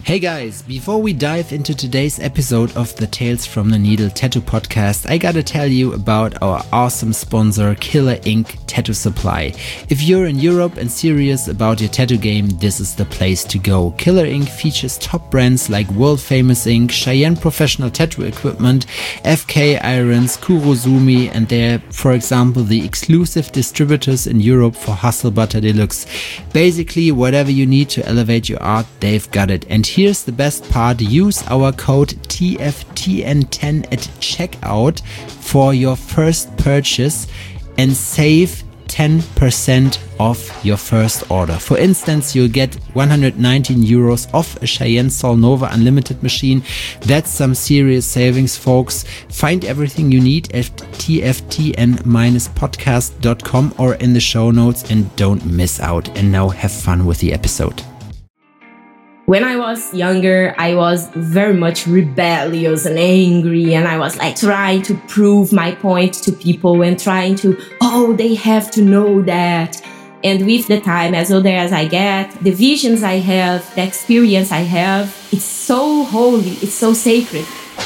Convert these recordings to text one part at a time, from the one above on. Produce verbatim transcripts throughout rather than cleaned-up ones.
Hey guys, before we dive into today's episode of the Tales from the Needle Tattoo Podcast, I gotta tell you about our awesome sponsor, Killer Ink Tattoo Supply. If you're in Europe and serious about your tattoo game, this is the place to go. Killer Ink features top brands like world famous ink, Cheyenne Professional Tattoo Equipment, F K Irons, Kurosumi, and they're, for example, the exclusive distributors in Europe for Hustle Butter Deluxe. Basically, whatever you need to elevate your art, they've got it. And here's the best part, use our code T F T N ten at checkout for your first purchase and save ten percent off your first order. For instance, you'll get one hundred nineteen euros off a Cheyenne Solnova Unlimited machine. That's some serious savings, folks. Find everything you need at T F T N podcast dot com or in the show notes, and don't miss out. And now have fun with the episode. When I was younger, I was very much rebellious and angry, and I was like trying to prove my point to people and trying to, oh, they have to know that. And with the time, as older as I get, the visions I have, the experience I have, it's so holy, it's so sacred.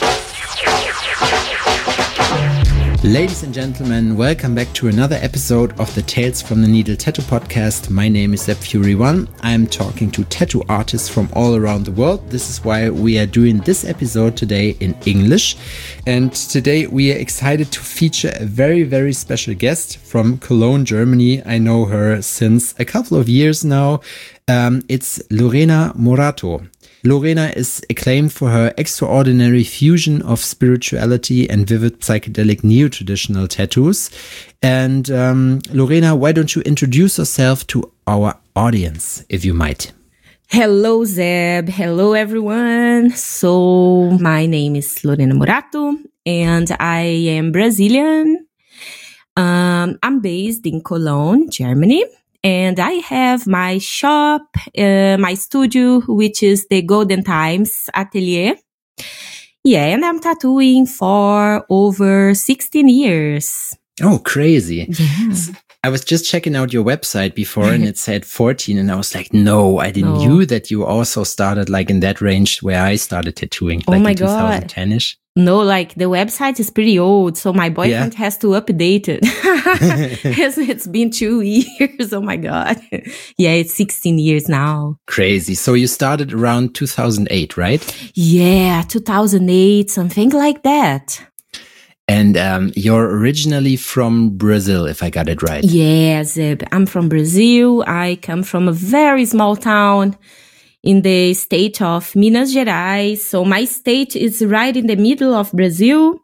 Ladies and gentlemen, welcome back to another episode of the Tales from the Needle Tattoo Podcast. My name is Zeb Fury One. I'm talking to tattoo artists from all around the world. This is why we are doing this episode today in English. And today we are excited to feature a very, very special guest from Cologne, Germany. I know her since a couple of years now. Um, it's Lorena Morato. Lorena is acclaimed for her extraordinary fusion of spirituality and vivid psychedelic neo-traditional tattoos. And um, Lorena, why don't you introduce yourself to our audience, if you might? Hello, Zeb. Hello, everyone. So my name is Lorena Morato, and I am Brazilian. Um, I'm based in Cologne, Germany. And I have my shop, uh, my studio, which is the Golden Times Atelier. Yeah, and I'm tattooing for over sixteen years. Oh, crazy. Yeah. I was just checking out your website before and it said fourteen, and I was like, no, I didn't no. knew that you also started like in that range where I started tattooing, like oh my in God. twenty ten-ish. No, like the website is pretty old, so my boyfriend yeah. has to update it. it's, it's been two years. Oh my God. Yeah, it's sixteen years now. Crazy. So you started around two thousand eight, right? Yeah, two thousand eight, something like that. And um, you're originally from Brazil, if I got it right. Yes, I'm from Brazil. I come from a very small town in the state of Minas Gerais. So my state is right in the middle of Brazil.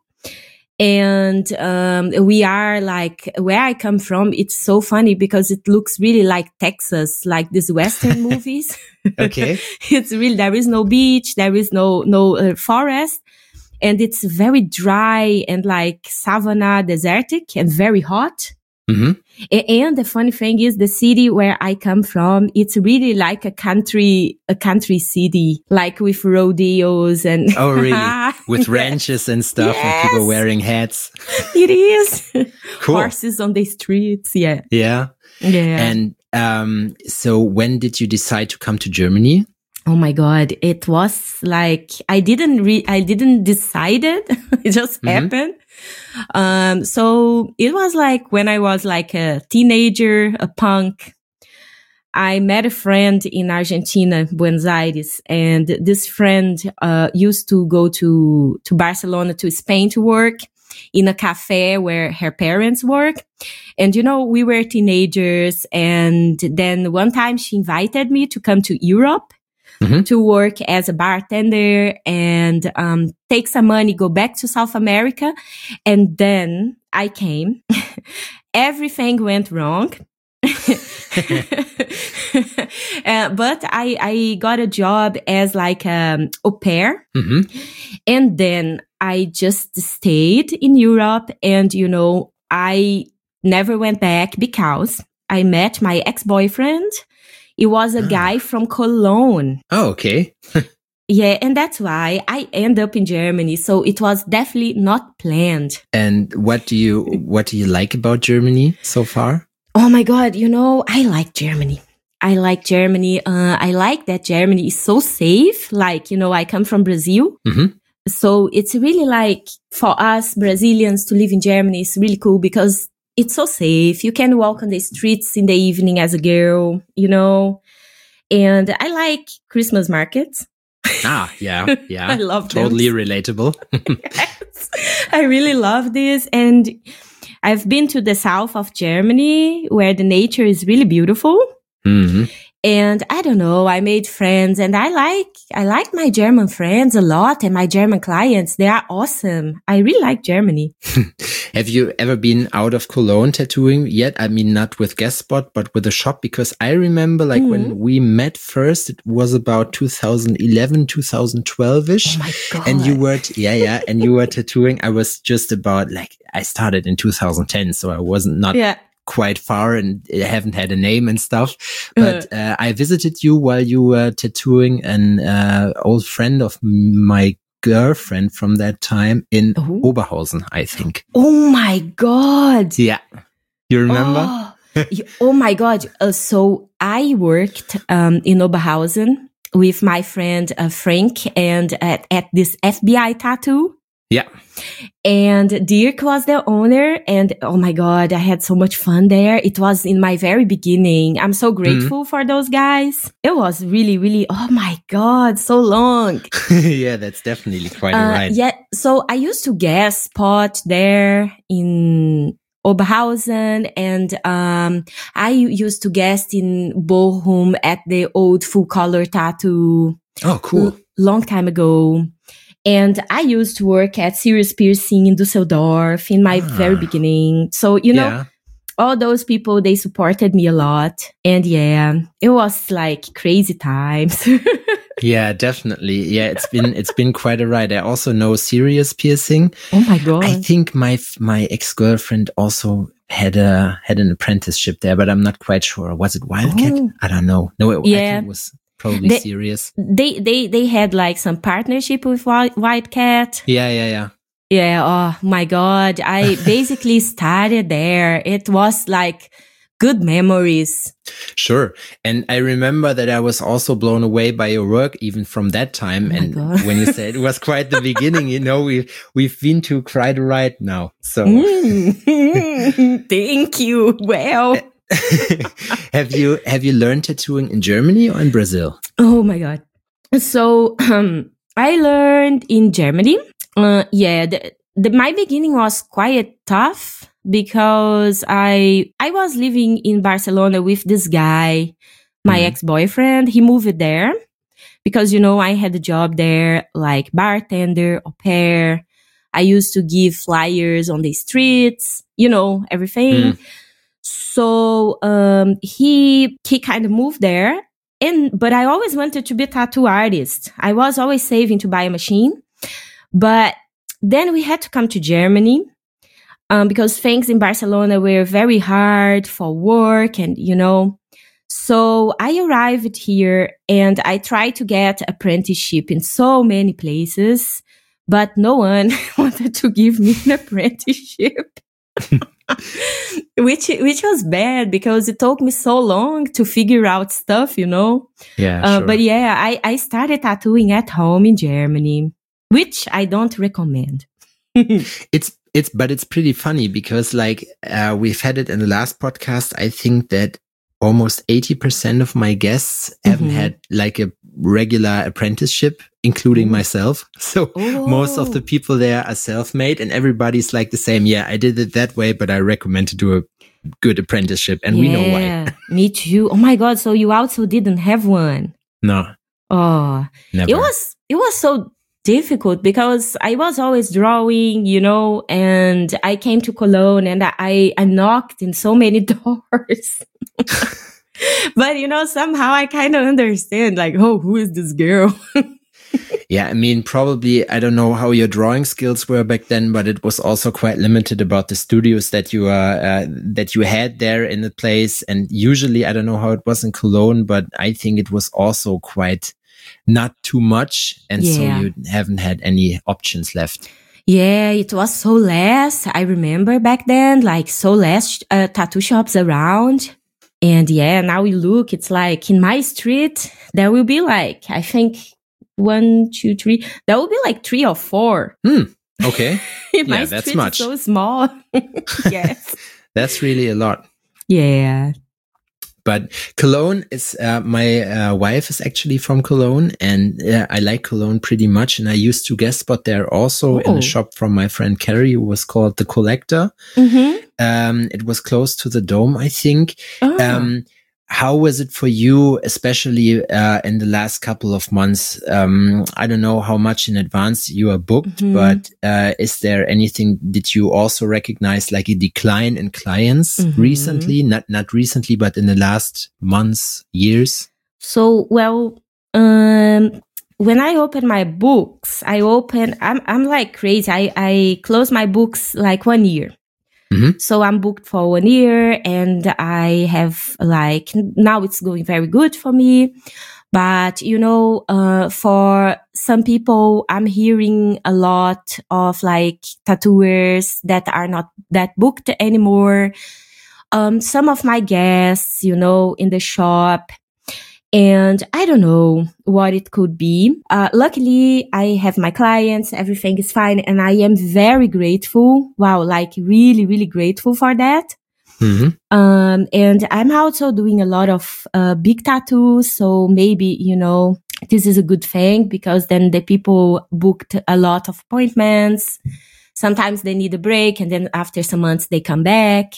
And um, we are like, where I come from, it's so funny because it looks really like Texas, like these Western movies. Okay. It's really, there is no beach, there is no, no uh, forest. And it's very dry and like savanna, desertic, and very hot. Mm-hmm. And the funny thing is, the city where I come from, it's really like a country, a country city, like with rodeos and. Oh, really? With yes. ranches and stuff, yes. and people wearing hats. It is. Cool. Horses on the streets. Yeah. Yeah. Yeah. And um, so when did you decide to come to Germany? Oh my God. It was like, I didn't re- I didn't decide it. It just mm-hmm. happened. Um, so it was like when I was like a teenager, a punk, I met a friend in Argentina, Buenos Aires, and this friend, uh, used to go to, to Barcelona, to Spain to work in a cafe where her parents work. And, you know, we were teenagers. And then one time she invited me to come to Europe. Mm-hmm. To work as a bartender and um, take some money, go back to South America. And then I came. Everything went wrong. uh, but I, I got a job as like an au pair. Mm-hmm. And then I just stayed in Europe. And, you know, I never went back because I met my ex-boyfriend. It was a guy from Cologne. Oh, okay. Yeah, and that's why I end up in Germany. So it was definitely not planned. And what do you what do you like about Germany so far? Oh my God, you know, I like Germany. I like Germany. Uh, I like that Germany is so safe. Like, you know, I come from Brazil. Mm-hmm. So it's really like for us Brazilians to live in Germany is really cool because it's so safe. You can walk on the streets in the evening as a girl, you know, and I like Christmas markets. Ah, yeah, yeah. I love them. Totally relatable. Yes, I really love this. And I've been to the south of Germany where the nature is really beautiful. Mm-hmm. And I don't know, I made friends and I like, I like my German friends a lot and my German clients. They are awesome. I really like Germany. Have you ever been out of Cologne tattooing yet? I mean, not with Guest Spot, but with a shop, because I remember like mm-hmm. when we met first, it was about two thousand eleven, two thousand twelve ish. Oh my God. And you were, t- yeah, yeah. And you were tattooing. I was just about like, I started in two thousand ten. So I wasn't not yeah. quite far and haven't had a name and stuff. But uh, I visited you while you were tattooing an uh, old friend of my girlfriend from that time in oh. Oberhausen, I think. Oh my God. Yeah. You remember? Oh, oh my God. Uh, so I worked um, in Oberhausen with my friend uh, Frank and at, at this F B I tattoo. Yeah. And Dirk was the owner. And oh my God, I had so much fun there. It was in my very beginning. I'm so grateful mm-hmm. for those guys. It was really, really, oh my God, so long. Yeah, that's definitely quite uh, a ride. Yeah. So I used to guest spot there in Oberhausen. And um, I used to guest in Bochum at the old full color tattoo. Oh, cool. L- long time ago. And I used to work at Serious Piercing in Düsseldorf in my ah. very beginning. So, you know, yeah. all those people, they supported me a lot. And yeah, it was like crazy times. Yeah, definitely. Yeah, it's been, it's been quite a ride. I also know Serious Piercing. Oh my God. I think my, my ex-girlfriend also had a, had an apprenticeship there, but I'm not quite sure. Was it Wildcat? Oh. I don't know. No, it, yeah. I think it was probably they, Serious. They, they, they had like some partnership with Wildcat. Yeah, yeah, yeah. Yeah. Oh my God. I basically started there. It was like good memories. Sure. And I remember that I was also blown away by your work, even from that time. Oh and when you said it was quite the beginning, you know, we, we've been to quite a ride now. So mm. Thank you. Well, have you, have you learned tattooing in Germany or in Brazil? Oh my God. So, um, I learned in Germany. Uh, yeah, the, the, my beginning was quite tough because I, I was living in Barcelona with this guy, my mm. ex-boyfriend. He moved there because, you know, I had a job there, like bartender, au pair. I used to give flyers on the streets, you know, everything. Mm. So, um, he, he kind of moved there. And, but I always wanted to be a tattoo artist. I was always saving to buy a machine. But then we had to come to Germany, um, because things in Barcelona were very hard for work and, you know, so I arrived here and I tried to get apprenticeship in so many places, but no one wanted to give me an apprenticeship. which which was bad because it took me so long to figure out stuff, you know. Yeah, uh, sure. But yeah, I, I started tattooing at home in Germany, which I don't recommend. it's it's but it's pretty funny because like uh, we've had it in the last podcast. I think that almost eighty percent of my guests mm-hmm. haven't had like a regular apprenticeship, including myself. So oh. most of the people there are self-made and everybody's like the same. Yeah, I did it that way, but I recommend to do a good apprenticeship. And yeah, we know why. Me too. Oh my God. So you also didn't have one? No. Oh, never. It was, it was so difficult because I was always drawing, you know, and I came to Cologne and I, I knocked in so many doors. But, you know, somehow I kind of understand, like, oh, who is this girl? Yeah, I mean, probably, I don't know how your drawing skills were back then, but it was also quite limited about the studios that you uh, uh that you had there in the place. And usually, I don't know how it was in Cologne, but I think it was also quite not too much. And yeah. so you haven't had any options left. Yeah, it was so less. I remember back then, like so less uh, tattoo shops around. And yeah, now we look, it's like in my street, there will be like, I think one, two, three, there will be like three or four. Hmm. Okay. in yeah, my that's street much. It's so small. Yes. That's really a lot. Yeah. But Cologne is, uh, my uh, wife is actually from Cologne, and uh, I like Cologne pretty much. And I used to guest spot there also oh. in a shop from my friend Carrie, who was called The Collector. Mm-hmm. Um, it was close to the Dome, I think. Oh. Um, how was it for you, especially uh, in the last couple of months? Um, I don't know how much in advance you are booked, mm-hmm. but uh, is there anything that you also recognize, like a decline in clients mm-hmm. recently? Not not recently, but in the last months, years? So, well, um, when I open my books, I open, I'm I'm like crazy. I, I close my books like one year. Mm-hmm. So I'm booked for one year and I have like, now it's going very good for me. But, you know, uh, for some people, I'm hearing a lot of like tattooers that are not that booked anymore. Um, some of my guests, you know, in the shop. And I don't know what it could be. Uh, luckily, I have my clients. Everything is fine. And I am very grateful. Wow. Like really, really grateful for that. Mm-hmm. Um, and I'm also doing a lot of, uh, big tattoos. So maybe, you know, this is a good thing because then the people booked a lot of appointments. Sometimes they need a break and then after some months they come back.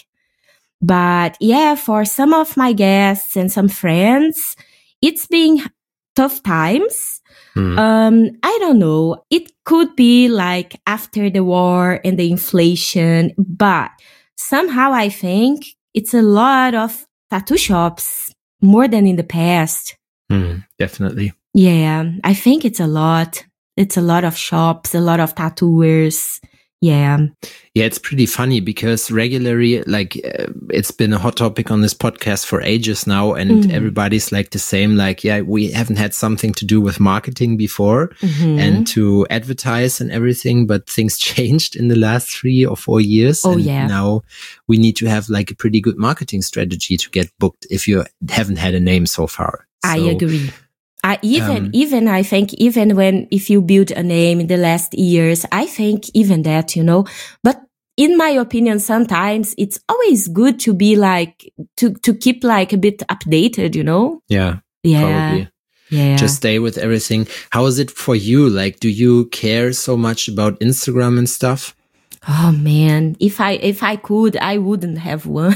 But yeah, for some of my guests and some friends, it's been tough times. Mm. Um, I don't know. It could be like after the war and the inflation, but somehow I think it's a lot of tattoo shops more than in the past. Mm, definitely. Yeah, I think it's a lot. It's a lot of shops, a lot of tattooers. Yeah. Yeah, it's pretty funny because regularly, like, uh, it's been a hot topic on this podcast for ages now, and mm-hmm. everybody's like the same, like, yeah, we haven't had something to do with marketing before mm-hmm. and to advertise and everything, but things changed in the last three or four years. Oh, and yeah. Now we need to have like a pretty good marketing strategy to get booked if you haven't had a name so far. I so, agree. I even, um, even, I think, even when, if you build a name in the last years, I think even that, you know, but in my opinion, sometimes it's always good to be like, to, to keep like a bit updated, you know? Yeah. Yeah. Probably. Yeah. Just stay with everything. How is it for you? Like, do you care so much about Instagram and stuff? Oh man, if I, if I could, I wouldn't have one.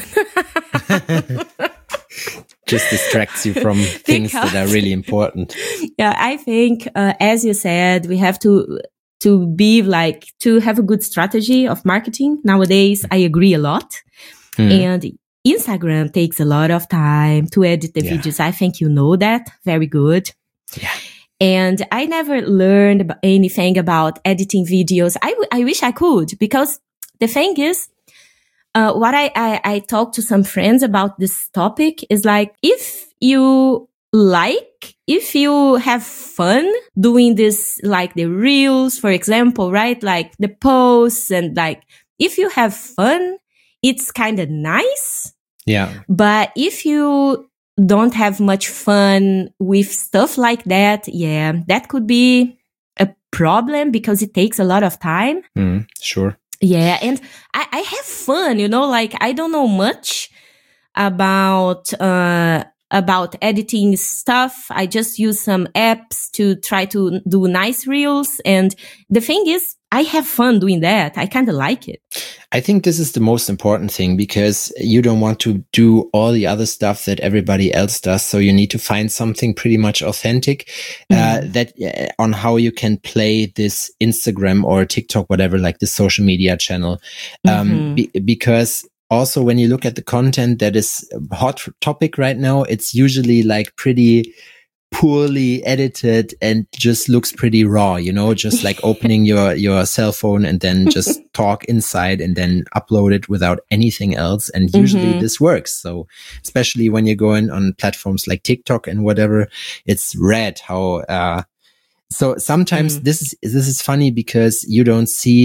Just distracts you from things because, that are really important. Yeah, I think, uh, as you said, we have to, to be like, to have a good strategy of marketing. Nowadays, I agree a lot. Mm. And Instagram takes a lot of time to edit the yeah. videos. I think you know that very good. Yeah. And I never learned anything about editing videos. I, w- I wish I could, because the thing is, Uh, what I, I, I talk to some friends about this topic is like, if you like, if you have fun doing this, like the reels, for example, right? Like the posts and like, if you have fun, it's kind of nice. Yeah. But if you don't have much fun with stuff like that, yeah, that could be a problem because it takes a lot of time. Mm, sure. Yeah, and I, I have fun, you know, like I don't know much about uh about editing stuff. I just use some apps to try to do nice reels. And the thing is, I have fun doing that. I kind of like it. I think this is the most important thing because you don't want to do all the other stuff that everybody else does. So you need to find something pretty much authentic, mm. uh, that uh, on how you can play this Instagram or TikTok, whatever, like the social media channel. Um, mm-hmm. be, because also when you look at the content that is a hot topic right now, it's usually like pretty poorly edited and just looks pretty raw, you know, just like opening your, your cell phone and then just talk inside and then upload it without anything else. And usually mm-hmm. this works. So especially when you're going on platforms like TikTok and whatever, it's rad how, uh, so sometimes mm. this is, this is funny because you don't see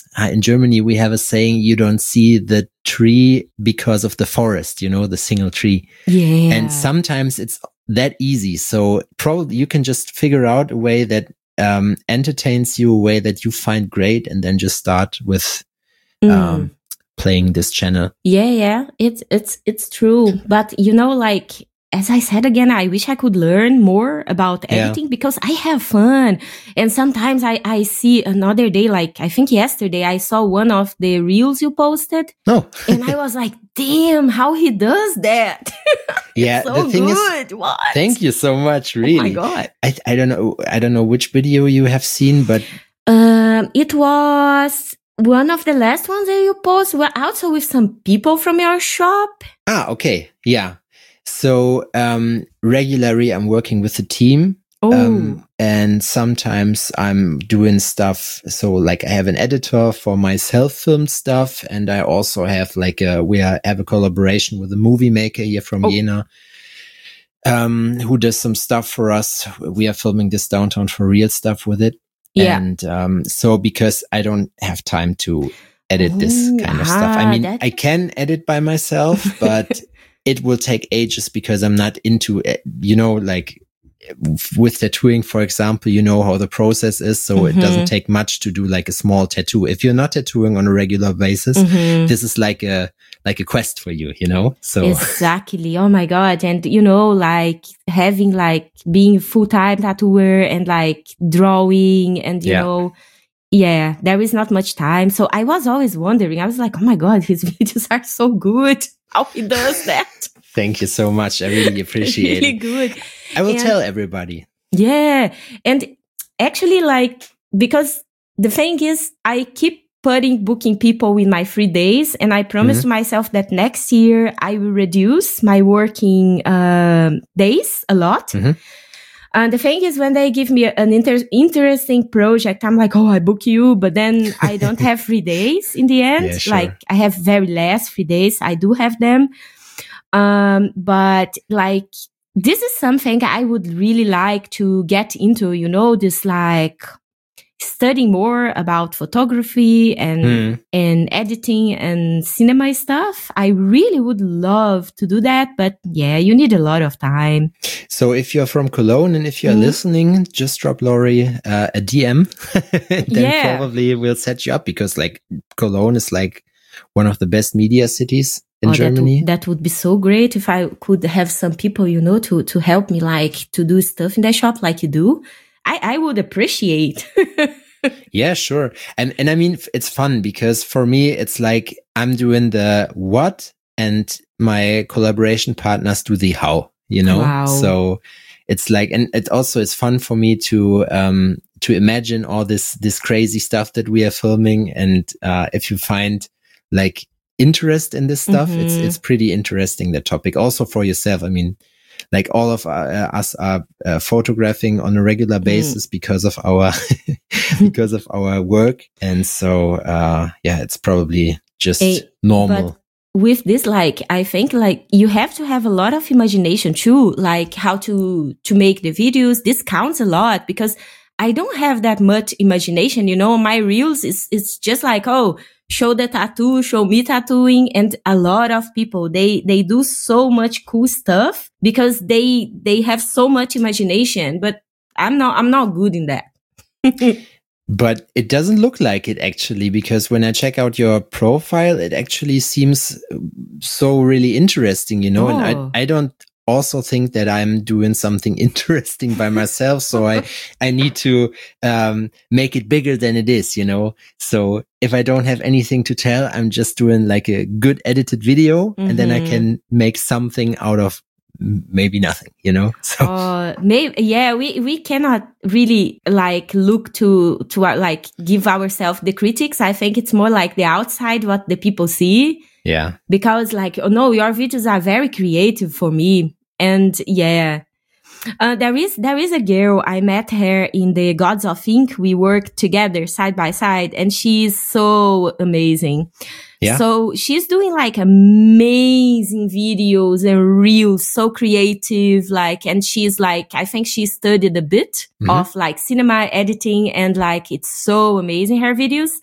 uh, in Germany, we have a saying, you don't see the tree because of the forest, you know, the single tree. Yeah. And sometimes it's that easy. So probably you can just figure out a way that um, entertains you, a way that you find great, and then just start with um, mm. playing this channel. Yeah, yeah, it's it's it's true. But you know, like as I said again, I wish I could learn more about editing yeah. because I have fun. And sometimes I I see another day, like I think yesterday I saw one of the reels you posted. Oh, and I was like, damn, how he does that. Yeah, so the thing good. is, what? Thank you so much. Really, oh my god. I I don't know I don't know which video you have seen, but um, it was one of the last ones that you post. Well, also with some people from your shop. Ah, okay, yeah. So um, regularly, I'm working with a team. Oh. Um, and sometimes I'm doing stuff. So like I have an editor for my self-filmed stuff. And I also have like a, we are, have a collaboration with a movie maker here from oh. Jena, um, who does some stuff for us. We are filming this Downtown for Real stuff with it. Yeah. And um, so because I don't have time to edit Ooh, this kind of ah, stuff. I mean, that's... I can edit by myself, but it will take ages because I'm not into it, you know, like, with tattooing, for example, you know how the process is. So mm-hmm. it doesn't take much to do like a small tattoo. If you're not tattooing on a regular basis, mm-hmm. this is like a, like a quest for you, you know? So exactly. Oh my God. And you know, like having like being full-time tattooer and like drawing and you yeah. know, yeah, there is not much time. So I was always wondering, I was like, oh my God, his videos are so good. How he does that. Thank you so much. I really appreciate really it. Good. I will and, tell everybody. Yeah. And actually, like, because the thing is, I keep putting booking people in my free days. And I promised mm-hmm. myself that next year I will reduce my working um, days a lot. Mm-hmm. And the thing is, when they give me an inter- interesting project, I'm like, oh, I book you. But then I don't have free days in the end. Yeah, sure. Like, I have very less free days. I do have them. Um, but like, this is something I would really like to get into, you know, this like studying more about photography and, mm. and editing and cinema stuff. I really would love to do that, but yeah, you need a lot of time. So if you're from Cologne and if you're mm. listening, just drop Lori uh, a D M. Then yeah. probably we'll set you up because like Cologne is like one of the best media cities in oh, Germany. That, w- that would be so great if I could have some people, you know, to, to help me, like to do stuff in the shop like you do. I, I would appreciate. Yeah, sure. And, and I mean, it's fun because for me, it's like I'm doing the what and my collaboration partners do the how, you know? Wow. So it's like, and it also is fun for me to, um, to imagine all this, this crazy stuff that we are filming. And, uh, if you find like interest in this stuff, mm-hmm. it's, it's pretty interesting, the topic also for yourself. I mean, like all of our, uh, us are uh, photographing on a regular basis mm. because of our, because of our work. And so, uh, yeah, it's probably just hey, normal. With this, like, I think like you have to have a lot of imagination too, like how to, to make the videos. This counts a lot because I don't have that much imagination, you know, my reels is, it's just like, oh, show the tattoo, show me tattooing. And a lot of people, they, they do so much cool stuff because they, they have so much imagination, but I'm not, I'm not good in that. But it doesn't look like it actually, because when I check out your profile, it actually seems so really interesting, you know, oh. and I, I don't also think that I'm doing something interesting by myself. So I, I need to, um, make it bigger than it is, you know? So if I don't have anything to tell, I'm just doing like a good edited video mm-hmm. and then I can make something out of maybe nothing, you know? So, uh, maybe, yeah, we, we cannot really like look to, to our, like give ourselves the critics. I think it's more like the outside, what the people see. Yeah. Because like, oh no, your videos are very creative for me. And yeah, uh, there is, there is a girl, I met her in the Gods of Ink. We worked together side by side and she's so amazing. Yeah. So she's doing like amazing videos and reels, so creative, like, and she's like, I think she studied a bit mm-hmm. of like cinema editing and like, it's so amazing, her videos.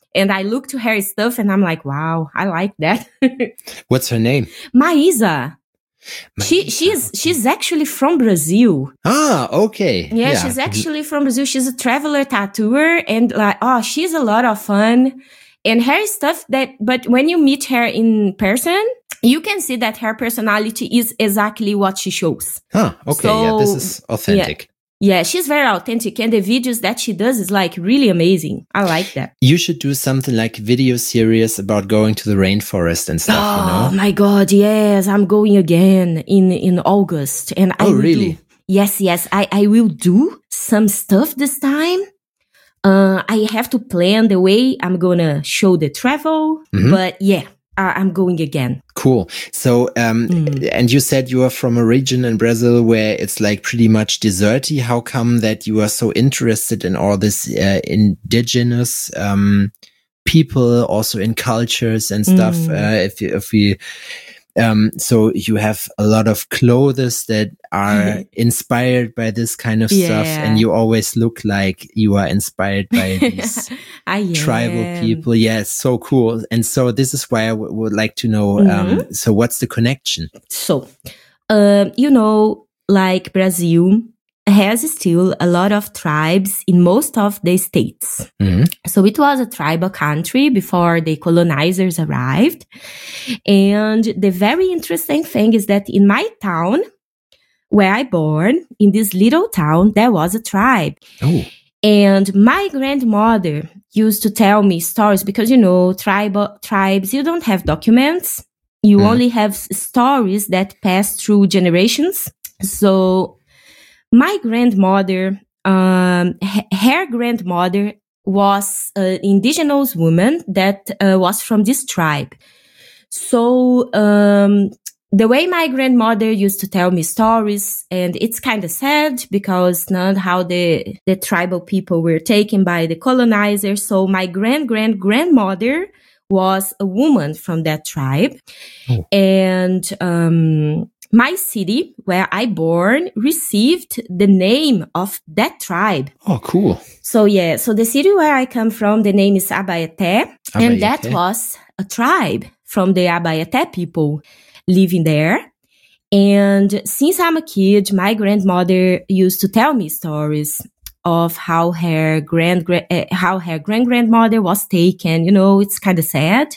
And I look to her stuff and I'm like, wow, I like that. What's her name? Maísa. Maísa. She she's she's actually from Brazil. Ah, okay. Yeah, yeah, she's actually from Brazil. She's a traveler tattooer, and like, oh, she's a lot of fun. And her stuff that, but when you meet her in person, you can see that her personality is exactly what she shows. Huh, okay, so, yeah, this is authentic. Yeah. Yeah, she's very authentic, and the videos that she does is like really amazing. I like that. You should do something like video series about going to the rainforest and stuff, oh, you know? Oh my God, yes, I'm going again in, in August. And I oh, will really? Do, yes, yes, I, I will do some stuff this time. Uh, I have to plan the way I'm gonna show the travel, mm-hmm. but yeah. Uh, I'm going again. Cool. So, um, mm. and you said you are from a region in Brazil where it's like pretty much deserty. How come that you are so interested in all this uh, indigenous um, people, also in cultures and stuff? Mm. Uh, if if we, um, so you have a lot of clothes that are inspired by this kind of yeah. stuff, and you always look like you are inspired by these tribal people. Yeah, it's so cool. And so this is why I w- would like to know, mm-hmm. um, so what's the connection? So, um, you know, like Brazil has still a lot of tribes in most of the states. Mm-hmm. So it was a tribal country before the colonizers arrived. And the very interesting thing is that in my town, where I born, in this little town, there was a tribe. Oh. And my grandmother used to tell me stories because, you know, tribal tribes, you don't have documents. You mm. only have stories that pass through generations. So my grandmother, um, her grandmother was an indigenous woman that uh, was from this tribe. So, um, the way my grandmother used to tell me stories, and it's kind of sad because not how the, the tribal people were taken by the colonizers. So my grand-grand-grandmother was a woman from that tribe. Oh. And, um, my city where I born received the name of that tribe. Oh, cool. So yeah, so the city where I come from, the name is Abaeté, Abaeté. And that was a tribe from the Abaeté people living there. And since I'm a kid, my grandmother used to tell me stories of how her grand, uh, how her grand grandmother was taken. You know, it's kind of sad.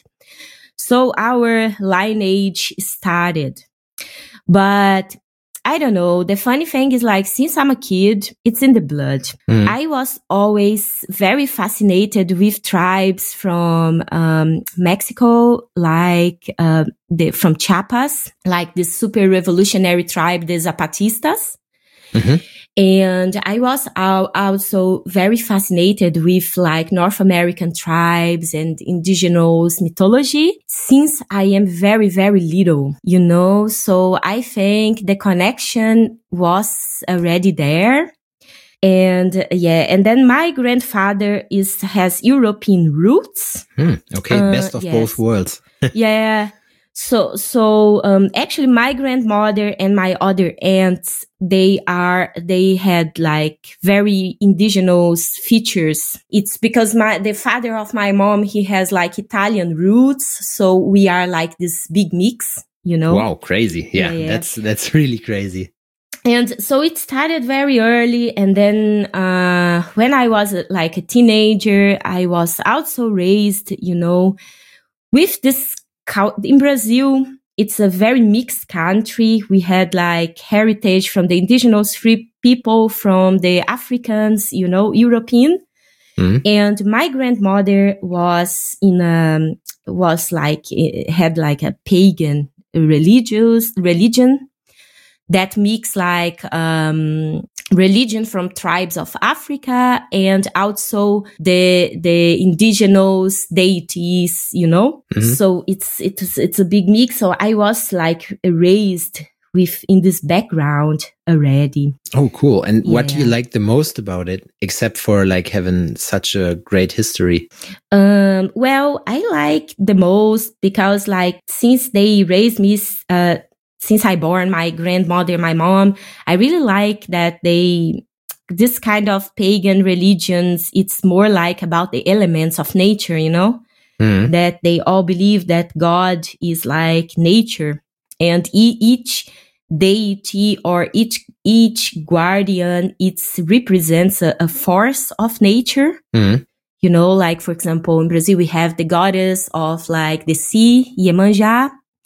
So our lineage started. But I don't know. The funny thing is, like, since I'm a kid, it's in the blood. Mm. I was always very fascinated with tribes from um, Mexico, like uh, the from Chiapas, like the super revolutionary tribe, the Zapatistas. Mm-hmm. And I was also very fascinated with like North American tribes and indigenous mythology since I am very, very little, you know? So I think the connection was already there. And yeah, and then my grandfather is, has European roots. Hmm, okay. Uh, Best of yes. both worlds. yeah. So, so, um, actually my grandmother and my other aunts, they are, they had like very indigenous features. It's because my, the father of my mom, he has like Italian roots. So we are like this big mix, you know? Wow. Crazy. Yeah. yeah, yeah. That's, that's really crazy. And so it started very early. And then, uh, when I was like a teenager, I was also raised, you know, with this in Brazil, it's a very mixed country. We had like heritage from the indigenous free people, from the Africans, you know, European. Mm-hmm. And my grandmother was in a, was like, had like a pagan religious religion that mix like, um, religion from tribes of Africa and also the, the indigenous deities, you know? Mm-hmm. So it's, it's, it's a big mix. So I was like raised with, in this background already. Oh, cool. And yeah. What do you like the most about it, except for like having such a great history? Um, well, I like the most because like, since they raised me, uh, since I born my grandmother, my mom, I really like that they this kind of pagan religions, it's more like about the elements of nature, you know, mm. that they all believe that God is like nature, and e- each deity or each each guardian, it represents a, a force of nature. Mm. You know, like, for example, in Brazil, we have the goddess of like the sea, Iemanjá.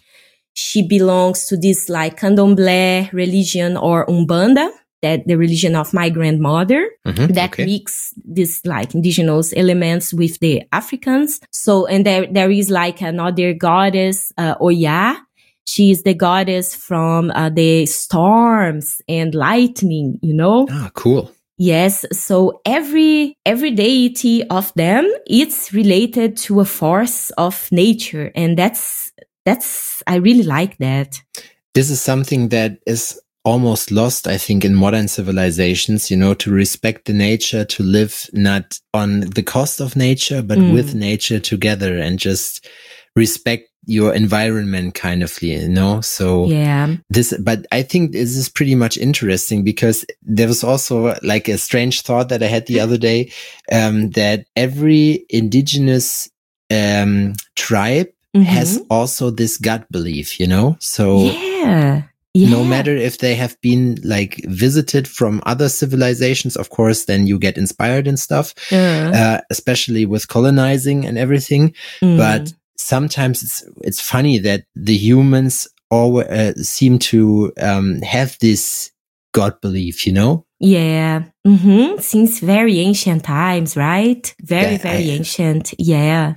She belongs to this like candomblé religion or Umbanda, that the religion of my grandmother, mm-hmm, that okay. mix this like indigenous elements with the Africans. So, and there, there is like another goddess, uh, Oya. She is the goddess from uh, the storms and lightning, you know? Ah, cool. Yes. So every, every deity of them, it's related to a force of nature. And that's, that's, I really like that. This is something that is almost lost, I think, in modern civilizations, you know, to respect the nature, to live not on the cost of nature, but mm. with nature together, and just respect your environment kind of, you know. So yeah, this, but I think this is pretty much interesting, because there was also like a strange thought that I had the other day, um, that every indigenous um, tribe mm-hmm. has also this gut belief, you know. So yeah. Yeah. No matter if they have been like visited from other civilizations, of course, then you get inspired and stuff, uh. Uh, especially with colonizing and everything. Mm. But sometimes it's it's funny that the humans always uh, seem to um, have this God belief, you know? Yeah. Mm-hmm. Since very ancient times, right? Very, yeah, very I, ancient. Yeah.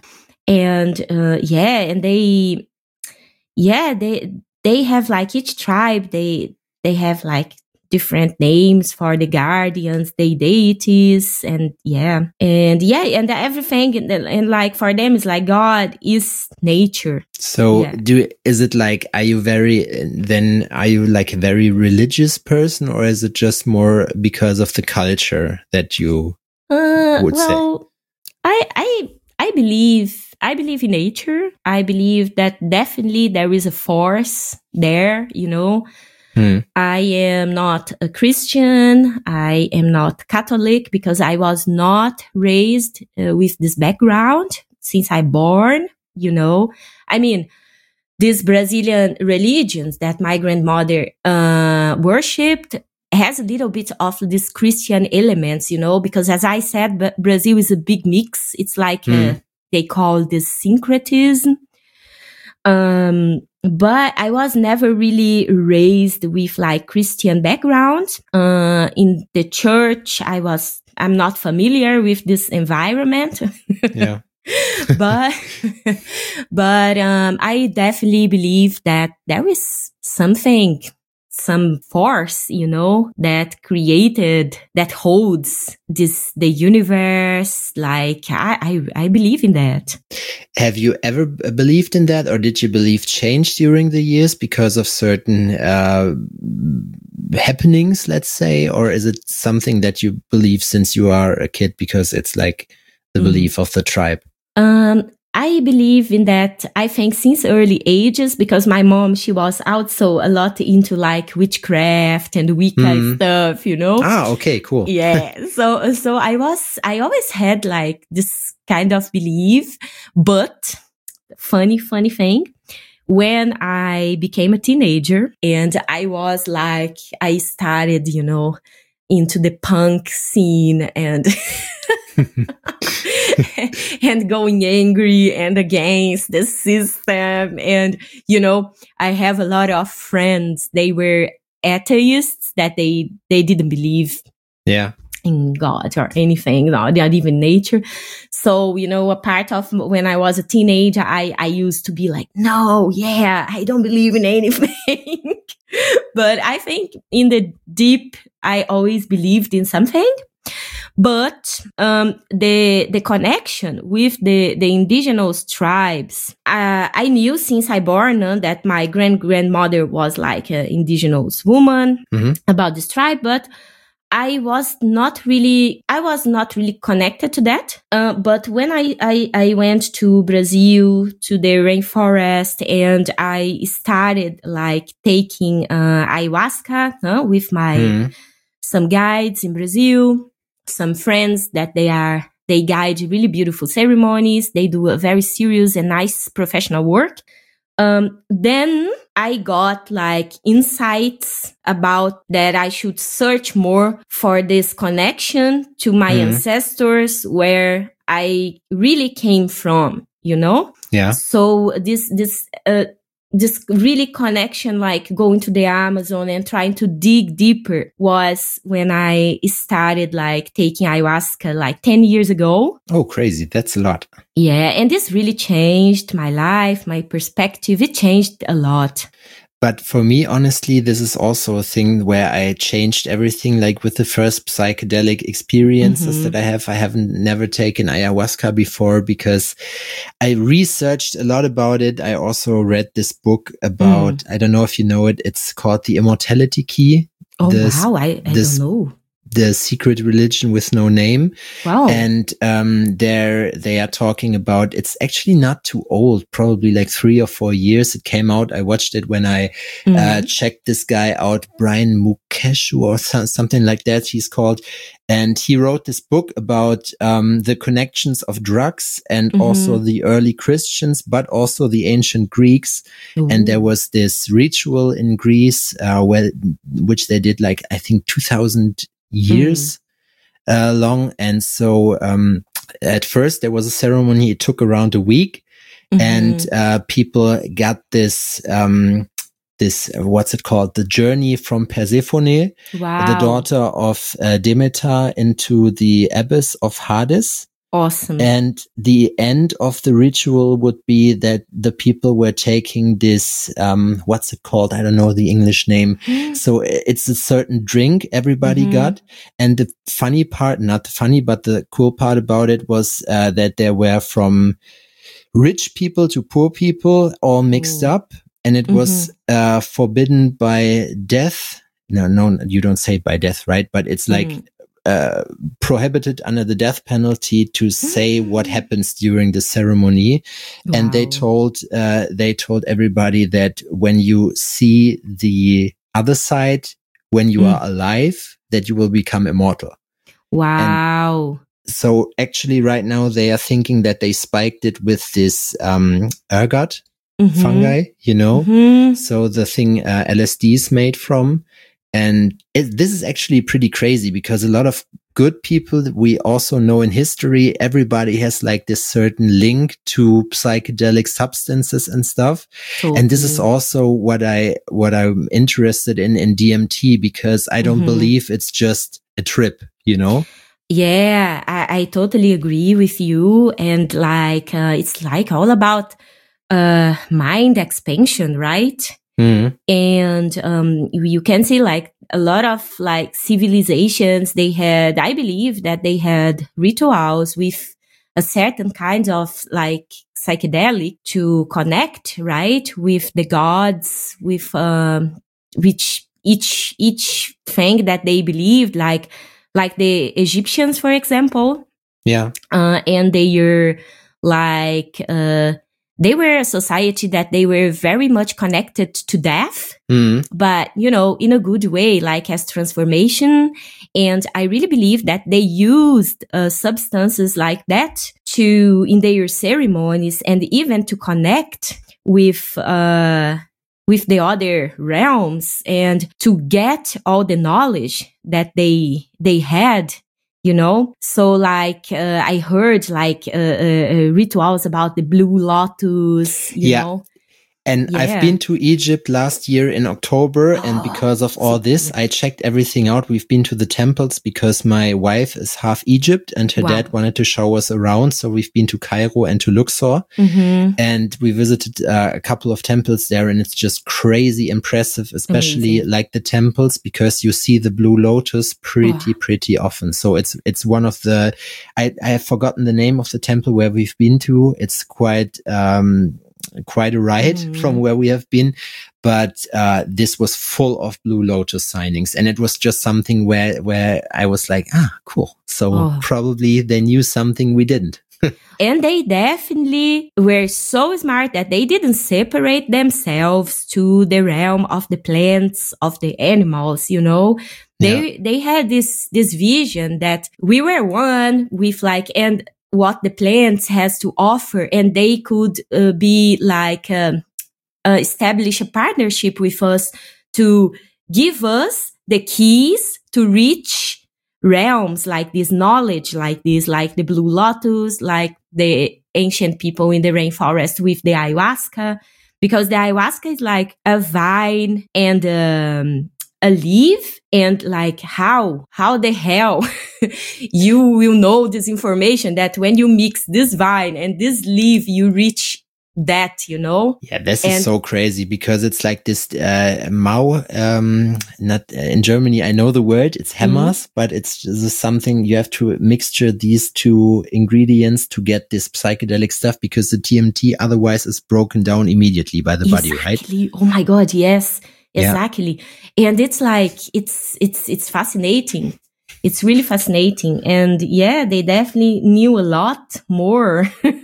And uh, yeah, and they, yeah, they. They have like each tribe, they they have like different names for the guardians, the deities, and yeah. And yeah, and everything, and, and like for them, it's like God is nature. So yeah. do is it like, are you very, then are you like a very religious person, or is it just more because of the culture that you uh, would well, say? I, I, I believe I believe in nature. I believe that definitely there is a force there, you know. Hmm. I am not a Christian. I am not Catholic, because I was not raised uh, with this background since I born, you know. I mean, these Brazilian religions that my grandmother uh, worshipped has a little bit of this Christian elements, you know, because as I said, Brazil is a big mix. It's like hmm. a they call this syncretism. Um, but I was never really raised with like Christian background. Uh, in the church, I was, I'm not familiar with this environment. Yeah. but, but, um, I definitely believe that there is something, some force, you know, that created, that holds this, the universe. Like, I, I, I believe in that. Have you ever believed in that, or did your belief change during the years because of certain uh, happenings, let's say, or is it something that you believe since you are a kid because it's like the mm. belief of the tribe? Um, I believe in that, I think, since early ages, because my mom, she was also a lot into like witchcraft and Wicca mm. stuff, you know? Ah, okay, cool. Yeah. so, so I was, I always had like this kind of belief, but funny, funny thing, when I became a teenager and I was like, I started, you know, into the punk scene and and going angry and against the system. And, you know, I have a lot of friends, they were atheists, that they, they didn't believe yeah. in God or anything, not even nature. So, you know, a part of when I was a teenager, I, I used to be like, no, yeah, I don't believe in anything. But I think in the deep, I always believed in something. But um, the the connection with the, the indigenous tribes, uh, I knew since I born uh, that my grand grandmother was like an indigenous woman mm-hmm. about this tribe, but I was not really, I was not really connected to that. Uh, but when I, I, I went to Brazil, to the rainforest, and I started like taking uh, ayahuasca uh, with my mm. some guides in Brazil, some friends that they are, they guide really beautiful ceremonies. They do a very serious and nice professional work. Um, then I got like insights about that I should search more for this connection to my mm. ancestors, where I really came from, you know? Yeah. So this, this, uh, this really connection, like going to the Amazon and trying to dig deeper, was when I started like taking ayahuasca like ten years ago. Oh, crazy. That's a lot. Yeah. And this really changed my life, my perspective. It changed a lot. But for me, honestly, this is also a thing where I changed everything. Like with the first psychedelic experiences mm-hmm. that I have, I haven't never taken ayahuasca before because I researched a lot about it. I also read this book about, mm. I don't know if you know it. It's called The Immortality Key. Oh, this, wow. I, I this, don't know. The Secret Religion with No Name. Wow. And, um, there, they are talking about, it's actually not too old, probably like three or four years. It came out. I watched it when I, mm-hmm. uh, checked this guy out, Brian Mukeshu or so, something like that. He's called. And he wrote this book about, um, the connections of drugs and mm-hmm. also the early Christians, but also the ancient Greeks. Ooh. And there was this ritual in Greece, uh, where, which they did like, I think two thousand years mm. uh, long. And so um at first there was a ceremony. It took around a week mm-hmm. and uh people got this um this uh, what's it called, the journey from Persephone, wow. the daughter of uh, Demeter, into the abyss of Hades. Awesome. And the end of the ritual would be that the people were taking this, um, what's it called? I don't know the English name. So it's a certain drink everybody mm-hmm. got. And the funny part, not funny, but the cool part about it was, uh, that there were from rich people to poor people all mixed Ooh. Up. And it mm-hmm. was, uh, forbidden by death. No, no, you don't say by death, right? But it's like, mm. Uh, prohibited under the death penalty to say what happens during the ceremony. Wow. And they told, uh, they told everybody that when you see the other side, when you mm. are alive, that you will become immortal. Wow. And so actually right now they are thinking that they spiked it with this, um, ergot mm-hmm. fungi, you know? Mm-hmm. So the thing, uh, L S D is made from. And it, this is actually pretty crazy because a lot of good people that we also know in history, everybody has like this certain link to psychedelic substances and stuff. Totally. And this is also what I, what I'm interested in, in D M T, because I don't mm-hmm. believe it's just a trip, you know? Yeah, I, I totally agree with you. And like, uh, it's like all about, uh, mind expansion, right? Mm-hmm. And um, you can see like a lot of like civilizations, they had, I believe that they had rituals with a certain kind of like psychedelic to connect, right, with the gods, with um, which each each thing that they believed, like like the Egyptians, for example. Yeah. Uh, and they are like. Uh, They were a society that they were very much connected to death, mm. but, you know, in a good way, like as transformation. And I really believe that they used uh, substances like that to, in their ceremonies, and even to connect with, uh, with the other realms and to get all the knowledge that they, they had. You know, so like, uh, I heard like, uh, uh, rituals about the blue lotus, you yeah. know. And yeah. I've been to Egypt last year in October. Oh, and because of all this, I checked everything out. We've been to the temples because my wife is half Egypt and her wow. dad wanted to show us around. So we've been to Cairo and to Luxor mm-hmm. and we visited uh, a couple of temples there, and it's just crazy impressive, especially Amazing. Like the temples, because you see the blue lotus pretty, oh. pretty often. So it's, it's one of the, I, I have forgotten the name of the temple where we've been to. It's quite, um, quite a ride mm. from where we have been, but uh this was full of blue lotus signings, and it was just something where where I was like, ah, cool. So oh. probably they knew something we didn't. And they definitely were so smart that they didn't separate themselves to the realm of the plants, of the animals, you know. They, yeah. they had this, this vision that we were one with like, and what the plants has to offer, and they could uh, be like, um, uh, establish a partnership with us to give us the keys to reach realms like this, knowledge like this, like the blue lotus, like the ancient people in the rainforest with the ayahuasca, because the ayahuasca is like a vine and, um, a leaf, and like how, how the hell you will know this information that when you mix this vine and this leaf, you reach that, you know? Yeah, this and is so crazy because it's like this, uh, Mau, um, not uh, in Germany. I know the word, it's Hammers, mm-hmm. but it's just something you have to mixture these two ingredients to get this psychedelic stuff, because the T M T otherwise is broken down immediately by the exactly. body, right? Oh my God. Yes, exactly. Yeah. And it's like, it's, it's, it's fascinating. It's really fascinating. And yeah, they definitely knew a lot more.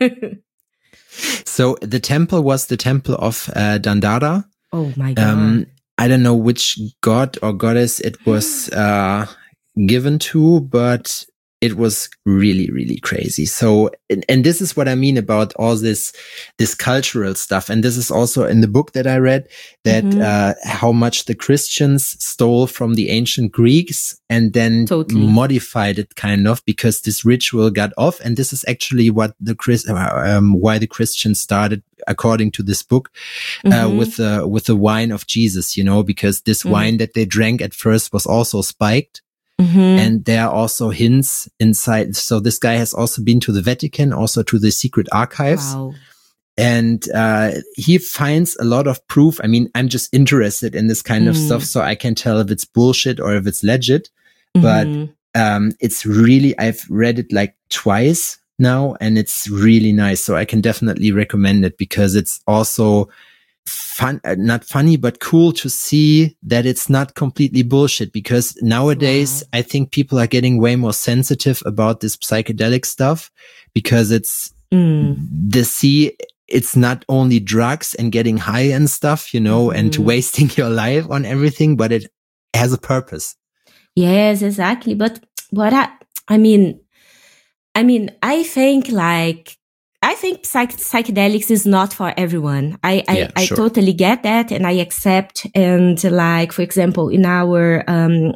So the temple was the temple of uh, Dandara. Oh my God. Um, I don't know which god or goddess it was uh, given to, but it was really, really crazy. So, and, and this is what I mean about all this, this cultural stuff. And this is also in the book that I read, that mm-hmm. uh, how much the Christians stole from the ancient Greeks and then totally. modified it kind of, because this ritual got off. And this is actually what the Chris, um, why the Christians started, according to this book, uh, mm-hmm. with the, with the wine of Jesus, you know, because this mm-hmm. wine that they drank at first was also spiked. Mm-hmm. And there are also hints inside. So this guy has also been to the Vatican, also to the secret archives. Wow. And uh, he finds a lot of proof. I mean, I'm just interested in this kind mm. of stuff, so I can tell if it's bullshit or if it's legit. Mm-hmm. But um, it's really, I've read it like twice now, and it's really nice. So I can definitely recommend it, because it's also fun, uh, not funny, but cool to see that it's not completely bullshit, because nowadays wow. I think people are getting way more sensitive about this psychedelic stuff, because it's mm. the see, it's not only drugs and getting high and stuff, you know, mm. and wasting your life on everything, but it has a purpose. Yes, exactly. But what I, I mean, I mean, I think like, I think psych- psychedelics is not for everyone. I, I, yeah, I sure. totally get that, and I accept. And like, for example, in our, um,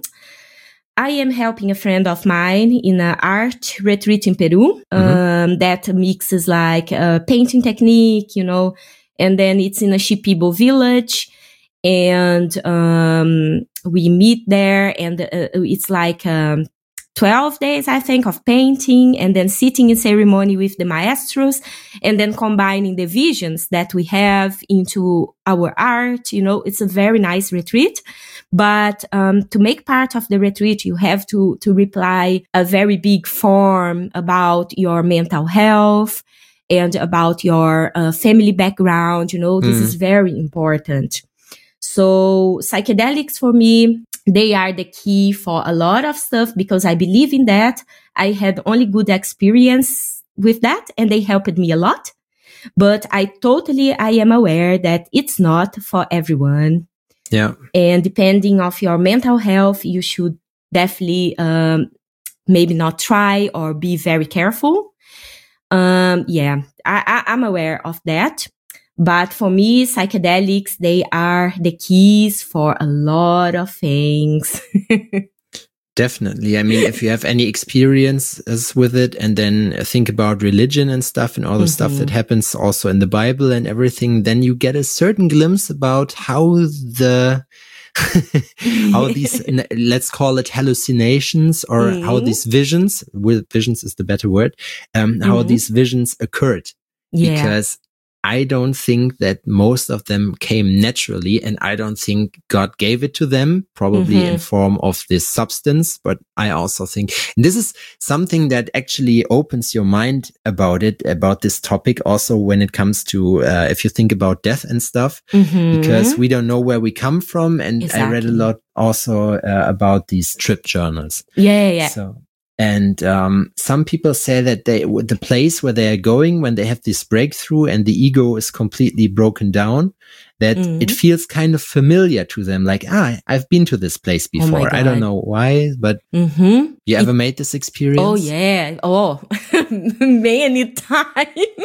I am helping a friend of mine in an art retreat in Peru, um, mm-hmm. that mixes like a painting technique, you know, and then it's in a Shipibo village, and, um, we meet there, and uh, it's like, um, twelve days, I think, of painting, and then sitting in ceremony with the maestros, and then combining the visions that we have into our art. You know, it's a very nice retreat. But um, to make part of the retreat, you have to, to reply a very big form about your mental health and about your uh, family background. You know, this mm. is very important. So psychedelics for me, they are the key for a lot of stuff, because I believe in that. I had only good experience with that, and they helped me a lot. But I totally, I am aware that it's not for everyone. Yeah. And depending on your mental health, you should definitely, um, maybe not try or be very careful. Um, yeah, I, I, I'm aware of that. But for me, psychedelics, they are the keys for a lot of things. Definitely. I mean, if you have any experiences with it, and then think about religion and stuff and all the mm-hmm. stuff that happens also in the Bible and everything, then you get a certain glimpse about how the, how these, let's call it hallucinations, or mm-hmm. how these visions, visions is the better word, um, mm-hmm. how these visions occurred. Yeah. Because I don't think that most of them came naturally, and I don't think God gave it to them, probably mm-hmm. in form of this substance. But I also think, and this is something that actually opens your mind about it, about this topic also when it comes to, uh, if you think about death and stuff, mm-hmm. because we don't know where we come from. And exactly. I read a lot also uh, about these trip journals. Yeah, yeah, yeah. So, And um, some people say that they, the place where they are going when they have this breakthrough and the ego is completely broken down, that mm-hmm. it feels kind of familiar to them. Like, ah, I've been to this place before. Oh I don't know why, but mm-hmm. you ever it, made this experience? Oh, yeah. Oh, many times.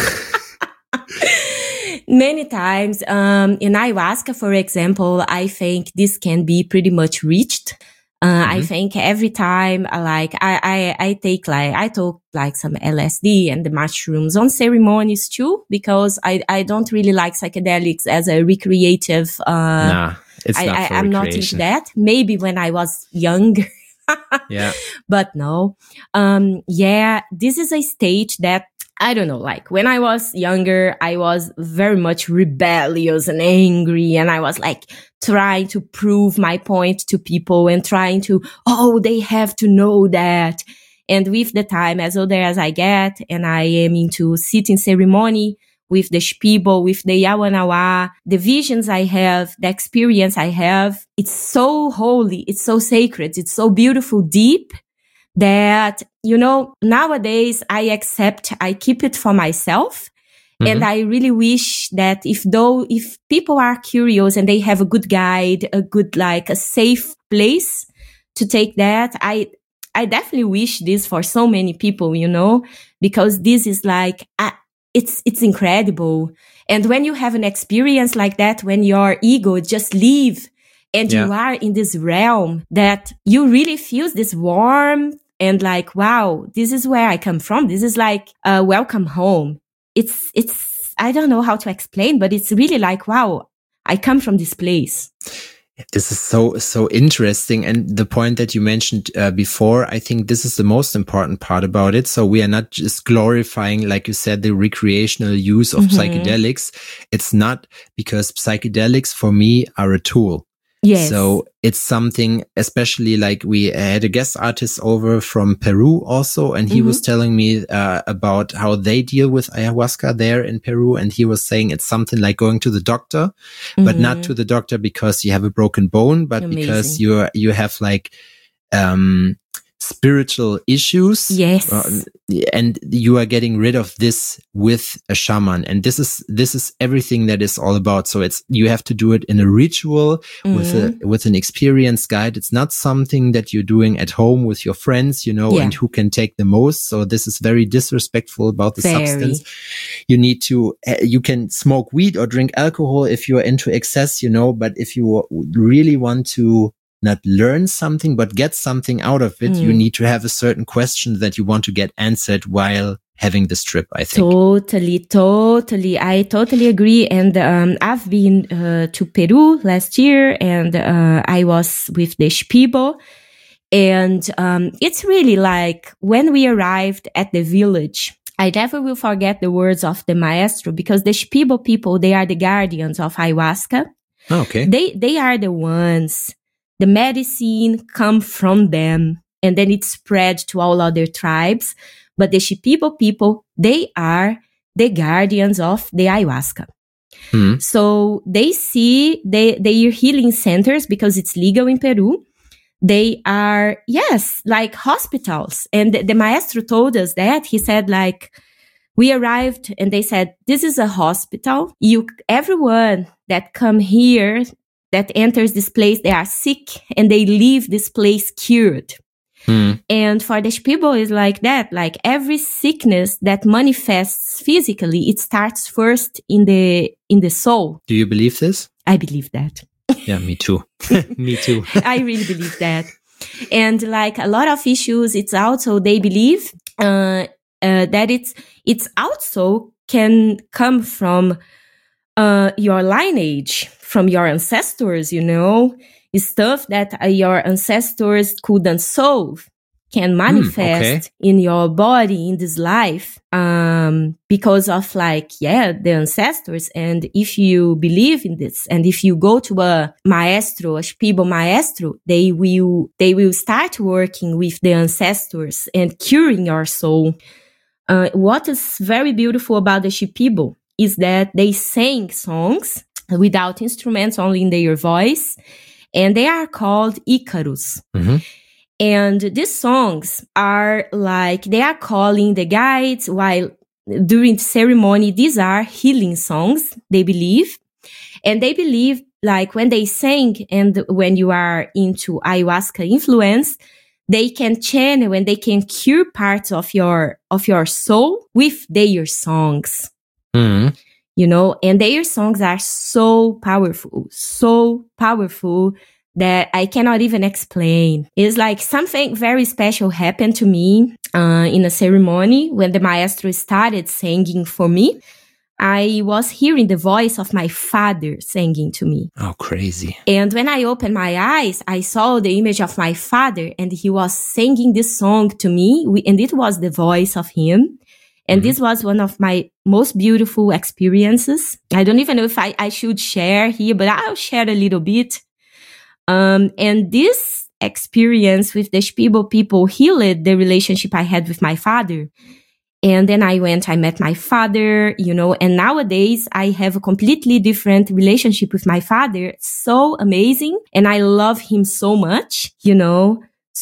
Many times. Um, in ayahuasca, for example, I think this can be pretty much reached. Uh, mm-hmm. I think every time, uh, like, I, I, I take, like, I took, like, some L S D and the mushrooms on ceremonies too, because I, I don't really like psychedelics as a recreative, uh, nah, it's I, not I, for I'm not into that. Maybe when I was younger. Yeah. But no. Um, yeah, this is a stage that, I don't know, like when I was younger, I was very much rebellious and angry, and I was like trying to prove my point to people and trying to, oh, they have to know that. And with the time, as older as I get, and I am into sitting ceremony with the Shipibo, with the Yawanawa, the visions I have, the experience I have, it's so holy, it's so sacred, it's so beautiful, deep, that, you know, nowadays I accept, I keep it for myself. Mm-hmm. And I really wish that if though, if people are curious and they have a good guide, a good, like a safe place to take that, I, I definitely wish this for so many people, you know, because this is like, uh, it's, it's incredible. And when you have an experience like that, when your ego just leave and yeah. you are in this realm that you really feel this warmth, and like, wow, this is where I come from. This is like, uh, welcome home. It's, it's, I don't know how to explain, but it's really like, wow, I come from this place. This is so, so interesting. And the point that you mentioned uh, before, I think this is the most important part about it. So we are not just glorifying, like you said, the recreational use of mm-hmm. psychedelics. It's not, because psychedelics for me are a tool. Yes. So it's something, especially like we had a guest artist over from Peru also, and he mm-hmm. was telling me uh, about how they deal with ayahuasca there in Peru. And he was saying it's something like going to the doctor, mm-hmm. but not to the doctor because you have a broken bone, but Amazing. Because you're, you have like, um, spiritual issues. Yes. Uh, and you are getting rid of this with a shaman. And this is, this is everything that is all about. So it's, you have to do it in a ritual mm-hmm. with a, with an experienced guide. It's not something that you're doing at home with your friends, you know, yeah. and who can take the most. So this is very disrespectful about the very. substance. You need to, uh, you can smoke weed or drink alcohol if you're into excess, you know, but if you really want to not learn something, but get something out of it, mm. you need to have a certain question that you want to get answered while having this trip, I think. Totally, totally. I totally agree. And um, I've been uh, to Peru last year, and uh, I was with the Shipibo. And um, it's really like when we arrived at the village, I never will forget the words of the maestro, because the Shipibo people, they are the guardians of ayahuasca. Oh, okay. They, they are the ones. The medicine come from them, and then it spread to all other tribes. But the Shipibo people, they are the guardians of the ayahuasca. Mm. So they see, they, they are healing centers because it's legal in Peru. They are, yes, like hospitals. And the, the maestro told us that. He said, like, we arrived and they said, this is a hospital. You, everyone that come here, that enters this place, they are sick and they leave this place cured. Mm. And for the Shipibo is like that, like every sickness that manifests physically, it starts first in the, in the soul. Do you believe this? I believe that. Yeah, me too. Me too. I really believe that. And like a lot of issues, it's also, they believe, uh, uh, that it's, it's also can come from, uh, your lineage, from your ancestors, you know, stuff that uh, your ancestors couldn't solve can manifest mm, okay. in your body in this life, um, because of like, yeah, the ancestors. And if you believe in this, and if you go to a maestro, a Shipibo maestro, they will, they will start working with the ancestors and curing your soul. Uh, what is very beautiful about the Shipibo is that they sing songs without instruments, only in their voice. And they are called Icarus. Mm-hmm. And these songs are like, they are calling the guides while during the ceremony. These are healing songs, they believe. And they believe like when they sing and when you are into ayahuasca influence, they can channel and they can cure parts of your, of your soul with their songs. Mm. You know, and their songs are so powerful, so powerful that I cannot even explain. It's like something very special happened to me uh, in a ceremony when the maestro started singing for me. I was hearing the voice of my father singing to me. Oh, crazy. And when I opened my eyes, I saw the image of my father and he was singing this song to me. And it was the voice of him. And mm-hmm. this was one of my most beautiful experiences. I don't even know if I, I should share here, but I'll share a little bit. Um, and this experience with the Spibo people healed the relationship I had with my father. And then I went, I met my father, you know, and nowadays I have a completely different relationship with my father. So amazing. And I love him so much, you know.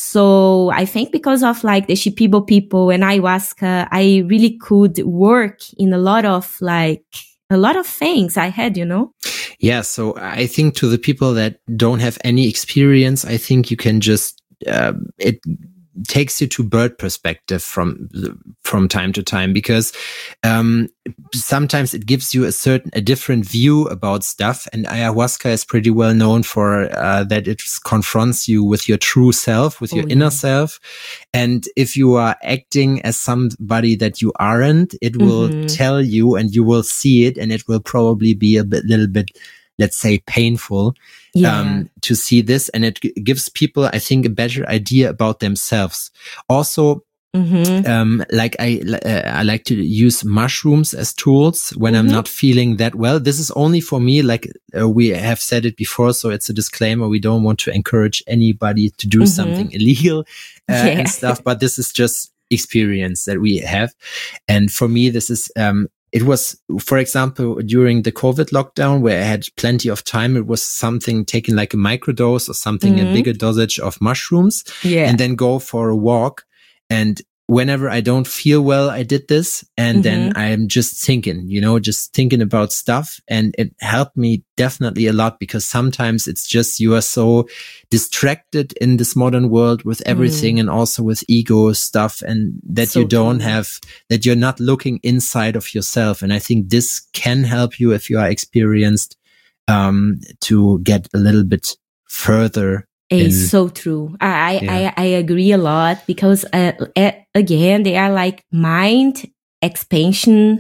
So I think because of like the Shipibo people and ayahuasca, I really could work in a lot of like, a lot of things I had, you know? Yeah. So I think to the people that don't have any experience, I think you can just, uh, it takes you to bird perspective from, from time to time, because, um, sometimes it gives you a certain, a different view about stuff. And ayahuasca is pretty well known for, uh, that it confronts you with your true self, with your oh, inner yeah. self. And if you are acting as somebody that you aren't, it will mm-hmm. tell you and you will see it, and it will probably be a bit, little bit, let's say, painful yeah. um, to see this. And it g- gives people, I think, a better idea about themselves. Also, mm-hmm. um, like I, uh, I like to use mushrooms as tools when mm-hmm. I'm not feeling that well. This is only for me, like uh, we have said it before. So it's a disclaimer. We don't want to encourage anybody to do mm-hmm. something illegal uh, yeah. and stuff, but this is just experience that we have. And for me, this is, um, it was, for example, during the COVID lockdown where I had plenty of time, it was something taking like a microdose or something, mm-hmm. a bigger dosage of mushrooms yeah. and then go for a walk. And whenever I don't feel well, I did this. And mm-hmm. then I'm just thinking, you know, just thinking about stuff. And it helped me definitely a lot, because sometimes it's just, you are so distracted in this modern world with everything mm. and also with ego stuff, and that so you don't true. have, that you're not looking inside of yourself. And I think this can help you if you are experienced, um, to get a little bit further. It's so true. I, yeah. I, I agree a lot, because, uh, again, they are like mind expansion,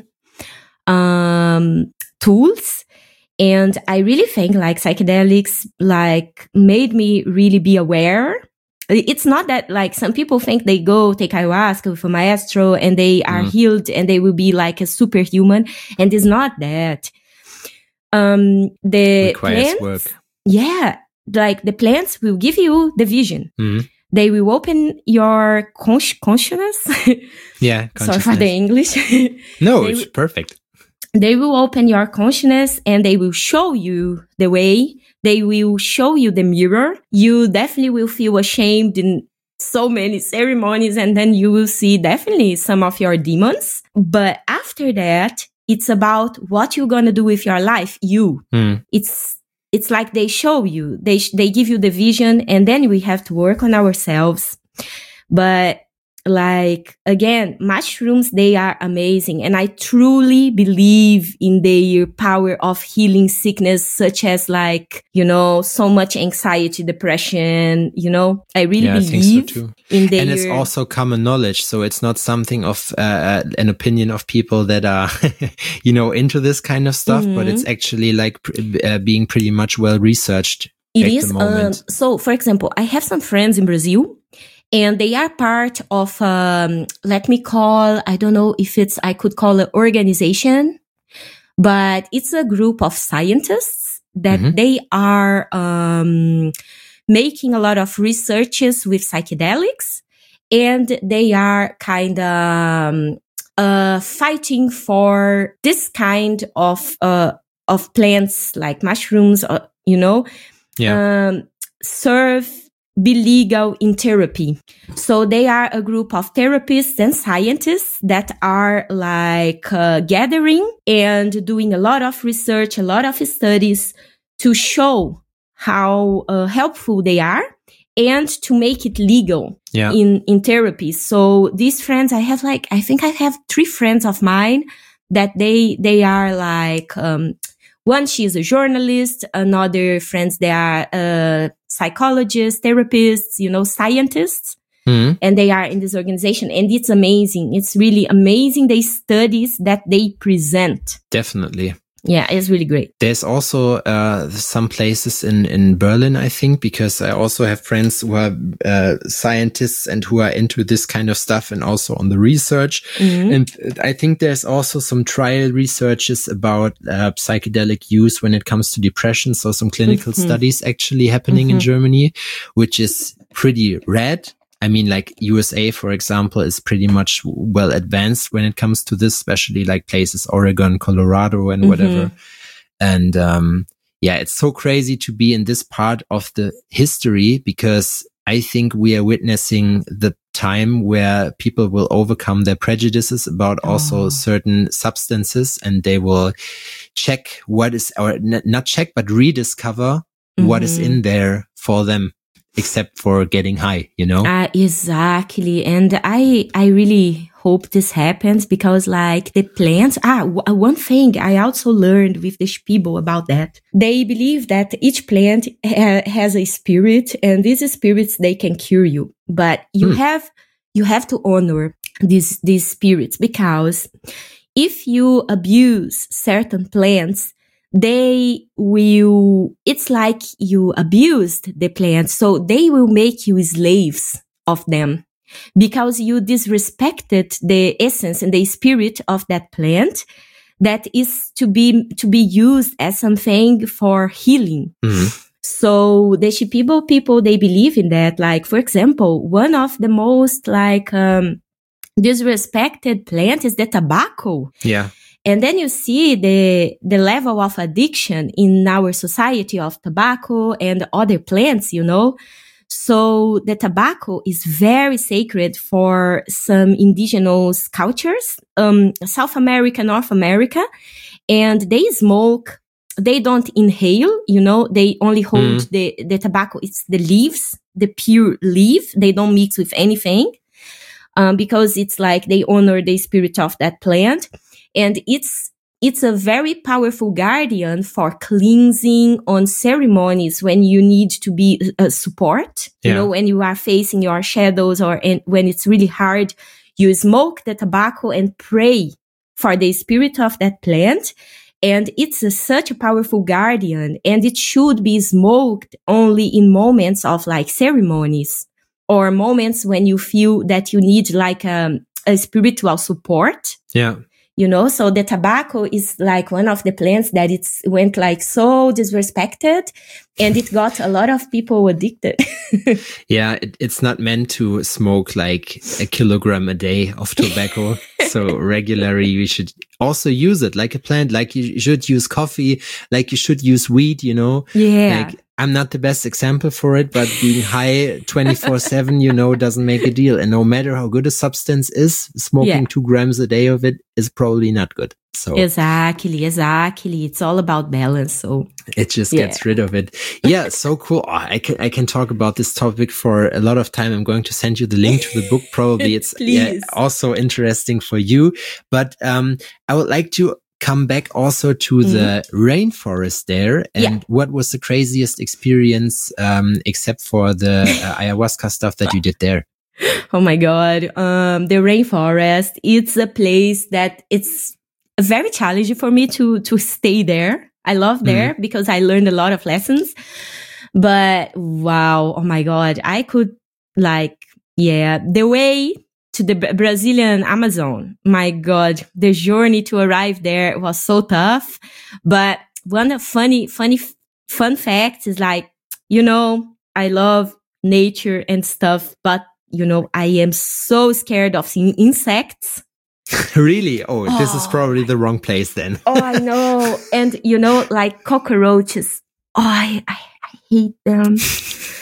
um, tools. And I really think like psychedelics, like made me really be aware. It's not that like some people think they go take ayahuasca with a maestro and they are mm. healed and they will be like a superhuman. And it's not that. Um, the requires plants, work. Yeah. Like the plants will give you the vision. Mm-hmm. They will open your con- consciousness. Yeah. Sorry for the English. No, it's w- perfect. They will open your consciousness and they will show you the way. They will show you the mirror. You definitely will feel ashamed in so many ceremonies, and then you will see definitely some of your demons. But after that, it's about what you're going to do with your life. You. Mm. It's It's like they show you, they, they give you the vision, and then we have to work on ourselves. But like, again, mushrooms, they are amazing. And I truly believe in their power of healing sickness, such as like, you know, so much anxiety, depression, you know, I really yeah, believe I think so too. in their... And it's also common knowledge. So it's not something of uh, an opinion of people that are, you know, into this kind of stuff, mm-hmm. but it's actually like uh, being pretty much well researched. It is. Um, so, for example, I have some friends in Brazil. And they are part of, um, let me call, I don't know if it's, I could call an organization, but it's a group of scientists that mm-hmm. they are, um, making a lot of researches with psychedelics, and they are kind of, um, uh, fighting for this kind of, uh, of plants like mushrooms, or, you know, yeah. um, serve be legal in therapy. So they are a group of therapists and scientists that are like uh, gathering and doing a lot of research, a lot of studies to show how uh, helpful they are and to make it legal yeah. in, in therapy. So these friends, I have like, I think I have three friends of mine that they, they are like, um, one, she is a journalist. Another friends, they are uh, psychologists, therapists, you know, scientists. Mm-hmm. And they are in this organization. And it's amazing. It's really amazing, the studies that they present. Definitely. Yeah, it's really great. There's also uh, some places in, in Berlin, I think, because I also have friends who are uh, scientists and who are into this kind of stuff and also on the research. Mm-hmm. And I think there's also some trial researches about uh, psychedelic use when it comes to depression. So some clinical mm-hmm. studies actually happening mm-hmm. in Germany, which is pretty rad. I mean, like U S A, for example, is pretty much well advanced when it comes to this, especially like places, Oregon, Colorado, and whatever. Mm-hmm. And, um, yeah, it's so crazy to be in this part of the history because I think we are witnessing the time where people will overcome their prejudices about oh. also certain substances, and they will check what is, or n- not check, but rediscover mm-hmm. what is in there for them. Except for getting high, you know? Uh, exactly. And I, I really hope this happens because like the plants, ah, w- one thing I also learned with the Spiegel about that. They believe that each plant ha- has a spirit and these spirits, they can cure you. But you hmm. have, you have to honor these, these spirits because if you abuse certain plants, they will, it's like you abused the plants. So they will make you slaves of them because you disrespected the essence and the spirit of that plant that is to be, to be used as something for healing. Mm-hmm. So the Shipibo people, they believe in that. Like, for example, one of the most like, um, disrespected plant is the tobacco. Yeah. And then you see the, the level of addiction in our society of tobacco and other plants, you know. So the tobacco is very sacred for some indigenous cultures, um, South America, North America, and they smoke. They don't inhale, you know, they only hold mm. the, the tobacco. It's the leaves, the pure leaf. They don't mix with anything, um, because it's like they honor the spirit of that plant. And it's, it's a very powerful guardian for cleansing on ceremonies when you need to be a support, yeah. you know, when you are facing your shadows or and when it's really hard, you smoke the tobacco and pray for the spirit of that plant. And it's a, such a powerful guardian, and it should be smoked only in moments of like ceremonies or moments when you feel that you need like um, a spiritual support. Yeah. You know, so the tobacco is like one of the plants that it's went like so disrespected and it got a lot of people addicted. Yeah, it, it's not meant to smoke like a kilogram a day of tobacco. So regularly you should also use it like a plant, like you should use coffee, like you should use weed, you know? Yeah. Like, I'm not the best example for it, but being high twenty-four seven, you know, doesn't make a deal. And no matter how good a substance is, smoking yeah. two grams a day of it is probably not good. So exactly, exactly. It's all about balance. So it just yeah. gets rid of it. Yeah, so cool. Oh, I can I can talk about this topic for a lot of time. I'm going to send you the link to the book. Probably it's yeah, also interesting for you. But um, I would like to come back also to mm-hmm. the rainforest there. And yeah. what was the craziest experience, um, except for the uh, ayahuasca stuff that you did there? Oh my God. Um, the rainforest, it's a place that it's very challenging for me to, to stay there. I love there mm-hmm. because I learned a lot of lessons, but wow. Oh my God. I could like, yeah, the way to the Brazilian Amazon. My God, the journey to arrive there was so tough. But one funny, funny, fun fact is like, you know, I love nature and stuff, but you know, I am so scared of seeing insects. Really? Oh, oh, this is probably the wrong place then. Oh, I know. And you know, like cockroaches. Oh, I, I, I hate them.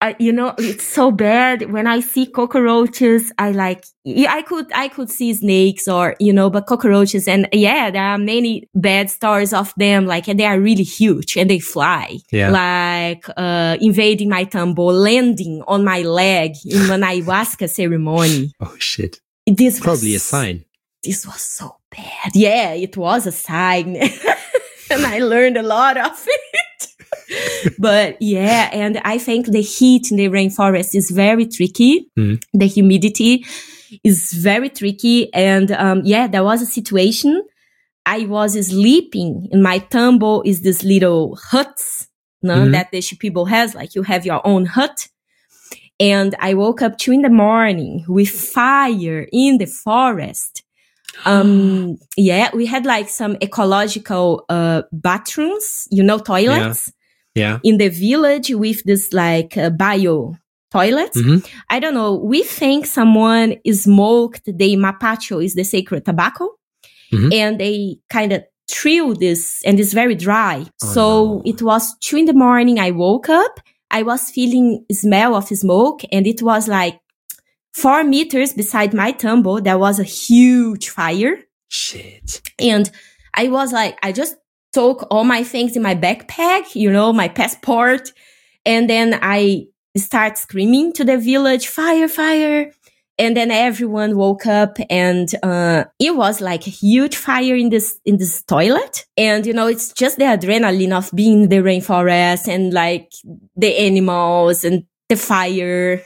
I, you know, it's so bad. When I see cockroaches, I like, I could, I could see snakes or, you know, but cockroaches. And yeah, there are many bad stories of them. Like, and they are really huge and they fly. Yeah. Like, uh, invading my tambo, landing on my leg in an ayahuasca ceremony. Oh, shit. This Probably was, a sign. This was so bad. Yeah, it was a sign. And I learned a lot of it. But yeah, and I think the heat in the rainforest is very tricky. Mm. The humidity is very tricky. And um, yeah, there was a situation. I was sleeping in my tambo is this little huts no, mm-hmm. that the Shipibo has, like you have your own hut. And I woke up two in the morning with fire in the forest. Um, yeah, we had like some ecological uh, bathrooms, you know, toilets. Yeah. Yeah. In the village with this like uh, bio toilets. Mm-hmm. I don't know. We think someone smoked the mapacho, is the sacred tobacco. Mm-hmm. And they kind of threw this and it's very dry. Oh, so no. It was two in the morning. I woke up. I was feeling smell of smoke and it was like four meters beside my tambo. There was a huge fire. Shit. And I was like, I just took all my things in my backpack, you know, my passport. And then I start screaming to the village, fire, fire. And then everyone woke up and, uh, it was like a huge fire in this, in this toilet. And, you know, it's just the adrenaline of being in the rainforest and like the animals and the fire.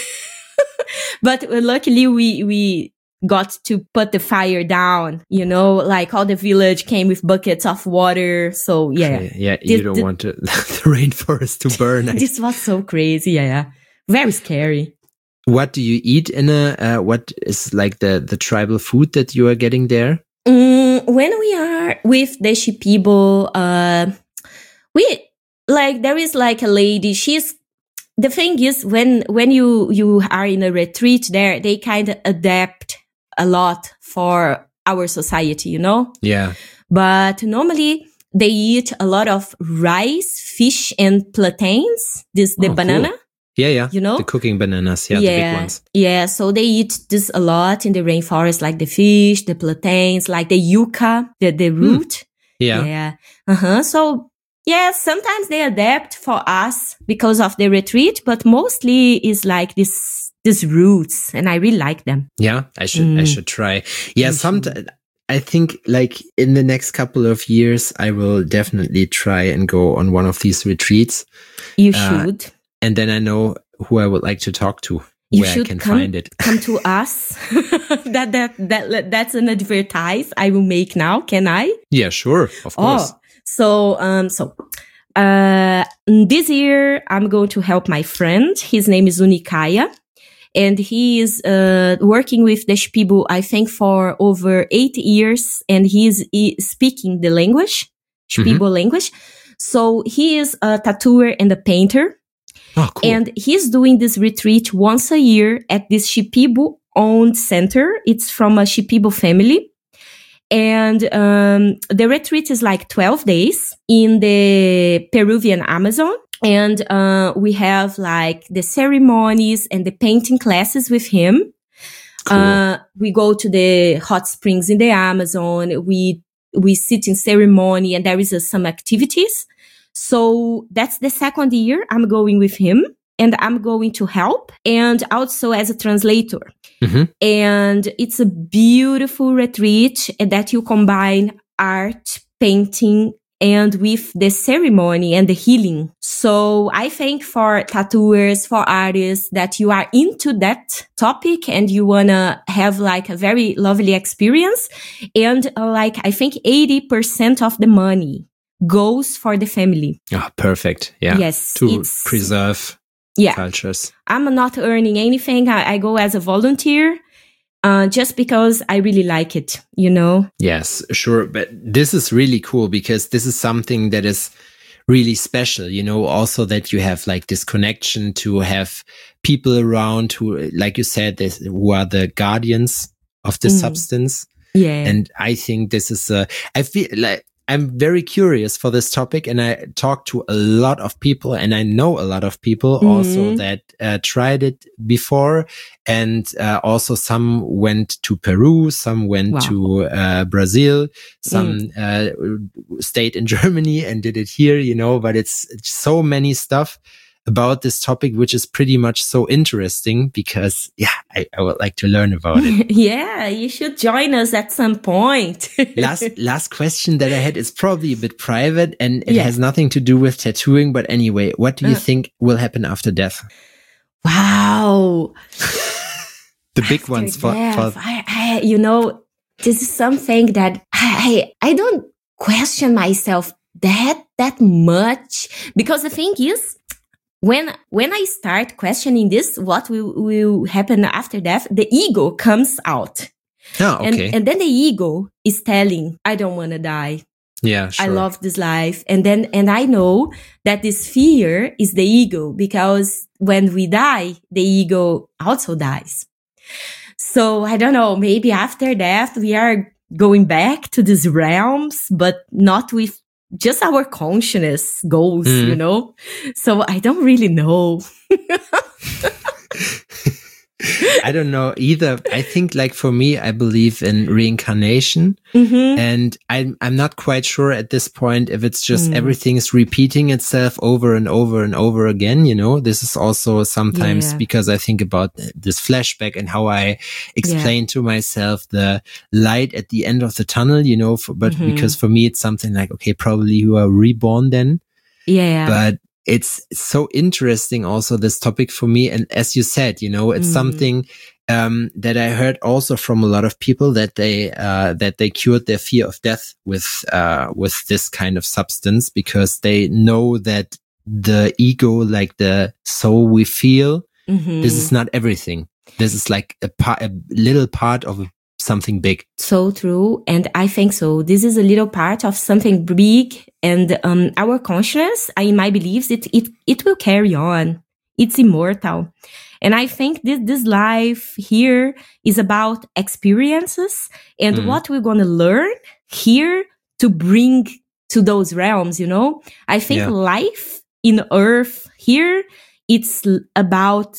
But luckily we, we, got to put the fire down, you know, like all the village came with buckets of water. So yeah. Yeah, yeah you this, don't the, want to, the rainforest to burn. This was so crazy. Yeah, yeah. Very scary. What do you eat in a, uh, what is like the, the tribal food that you are getting there? Mm, when we are with the Shipibo, uh, we, like, there is like a lady, she's, the thing is when, when you, you are in a retreat there, they kind of adapt a lot for our society, you know? Yeah. But normally they eat a lot of rice, fish, and plantains. This, the oh, banana. Cool. Yeah, yeah. You know? The cooking bananas. Yeah, yeah, the big ones. Yeah. So they eat this a lot in the rainforest, like the fish, the plantains, like the yucca, the, the root. Mm. Yeah. Yeah. Uh-huh. So yeah, sometimes they adapt for us because of the retreat, but mostly is like this, these roots, and I really like them. Yeah, I should, mm. I should try. Yeah, some, I think like in the next couple of years, I will definitely try and go on one of these retreats. You uh, should. And then I know who I would like to talk to, you where I can come, find it. Come to us. that, that, that, that's an advertise I will make now. Can I? Yeah, sure. Of course. Oh, so, um, so, uh, this year I'm going to help my friend. His name is Unikaya. And he is uh, working with the Shipibo, I think, for over eight years. And he is e- speaking the language, Shipibo mm-hmm. language. So he is a tattooer and a painter. Oh, cool. And he's doing this retreat once a year at this Shipibo-owned center. It's from a Shipibo family. And um, the retreat is like twelve days in the Peruvian Amazon. And uh, we have like the ceremonies and the painting classes with him. Cool. Uh, we go to the hot springs in the Amazon. We we sit in ceremony and there is uh, some activities. So that's the second year I'm going with him and I'm going to help and also as a translator. Mm-hmm. And it's a beautiful retreat that you combine art, painting, and with the ceremony and the healing. So I think for tattooers, for artists, that you are into that topic and you want to have like a very lovely experience. And uh, like, I think eighty percent of the money goes for the family. Ah, oh, perfect. Yeah. Yes. To preserve yeah. cultures. I'm not earning anything. I, I go as a volunteer. Uh, just because I really like it, you know? Yes, sure. But this is really cool because this is something that is really special, you know, also that you have like this connection to have people around who, like you said, this, who are the guardians of the mm. substance. Yeah. And I think this is, uh, I feel like, I'm very curious for this topic, and I talked to a lot of people, and I know a lot of people mm-hmm. also that uh, tried it before, and uh, also some went to Peru, some went wow. to uh, Brazil, some mm. uh, stayed in Germany and did it here, you know, but it's, it's so many stuff about this topic, which is pretty much so interesting because, yeah, I, I would like to learn about it. Yeah, you should join us at some point. last last question that I had is probably a bit private, and it yeah. has nothing to do with tattooing. But anyway, what do you uh. think will happen after death? Wow. The big after ones. For, for I, I, you know, this is something that I, I don't question myself that, that much, because the thing is, When when I start questioning this, what will, will happen after death, the ego comes out. Oh, okay. And, and then the ego is telling, I don't want to die. Yeah, sure. I love this life. And then, and I know that this fear is the ego, because when we die, the ego also dies. So I don't know, maybe after death, we are going back to these realms, but not with just our consciousness goals, mm. you know? So I don't really know. I don't know either. I think, like, for me, I believe in reincarnation, mm-hmm. and I'm, I'm not quite sure at this point if it's just mm. everything's repeating itself over and over and over again. You know, this is also sometimes yeah. because I think about this flashback and how I explain yeah. to myself the light at the end of the tunnel, you know, for, but mm-hmm. because for me, it's something like, okay, probably you are reborn then. Yeah. But it's so interesting also, this topic for me. And as you said, you know, it's mm. something um, that I heard also from a lot of people, that they uh, that they cured their fear of death with uh, with this kind of substance, because they know that the ego, like the soul we feel, mm-hmm. this is not everything. This is like a, part, a little part of something big. So true. And I think so. This is a little part of something big, and um, our consciousness, in my beliefs, it, it, it will carry on. It's immortal. And I think this, this life here is about experiences and mm. what we're going to learn here to bring to those realms, you know? I think yeah. life in Earth here, it's about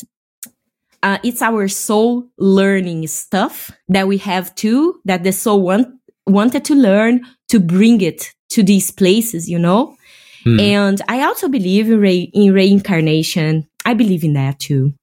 Uh, it's our soul learning stuff that we have to, that the soul want, wanted to learn to bring it to these places, you know? Mm. And I also believe in, re- in reincarnation. I believe in that too.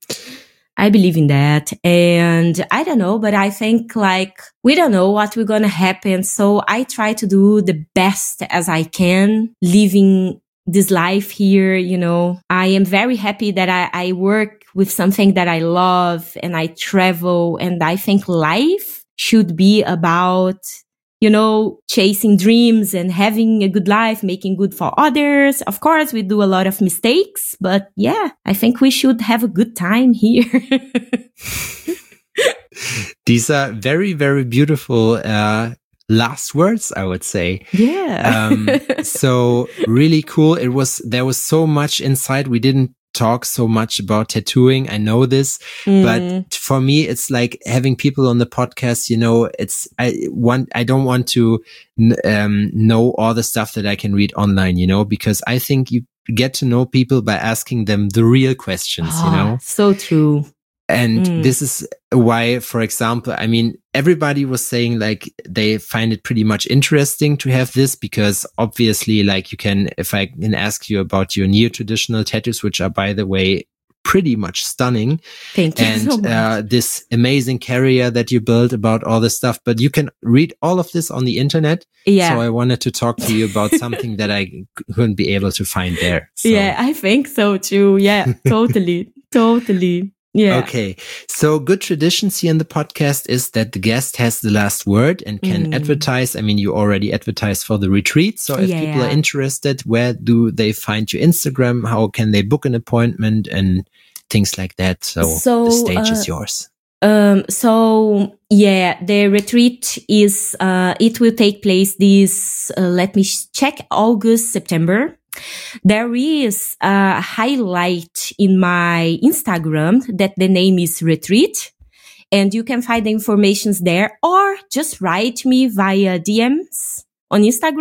I believe in that. And I don't know, but I think, like, we don't know what we're going to happen. So I try to do the best as I can, living this life here, you know. I am very happy that I, I work with something that I love, and I travel, and I think life should be about, you know, chasing dreams and having a good life, making good for others. Of course, we do a lot of mistakes, but yeah, I think we should have a good time here. These are very, very beautiful uh last words, I would say. Yeah. um, so really cool. It was, there was so much inside. We didn't talk so much about tattooing. I know this, mm. but for me, it's like having people on the podcast, you know, it's, I want, I don't want to, um, know all the stuff that I can read online, you know, because I think you get to know people by asking them the real questions, oh, you know? So true. And mm. this is why, for example, I mean, everybody was saying, like, they find it pretty much interesting to have this, because obviously, like, you can, if I can ask you about your neo-traditional tattoos, which are, by the way, pretty much stunning. Thank you and, so much. Uh, this amazing carrier that you built, about all this stuff, but you can read all of this on the internet. Yeah. So I wanted to talk to you about something that I couldn't be able to find there. So. Yeah, I think so too. Yeah, totally. Totally. Yeah. Okay. So good traditions here in the podcast is that the guest has the last word and can mm. advertise. I mean, you already advertised for the retreat. So if yeah. people are interested, where do they find your Instagram? How can they book an appointment and things like that? So, so the stage uh, is yours. Um, so yeah, the retreat is, uh, it will take place this, uh, let me check, August, September. There is a highlight in my Instagram that the name is Retreat, and you can find the information there, or just write me via D Ms on Instagram,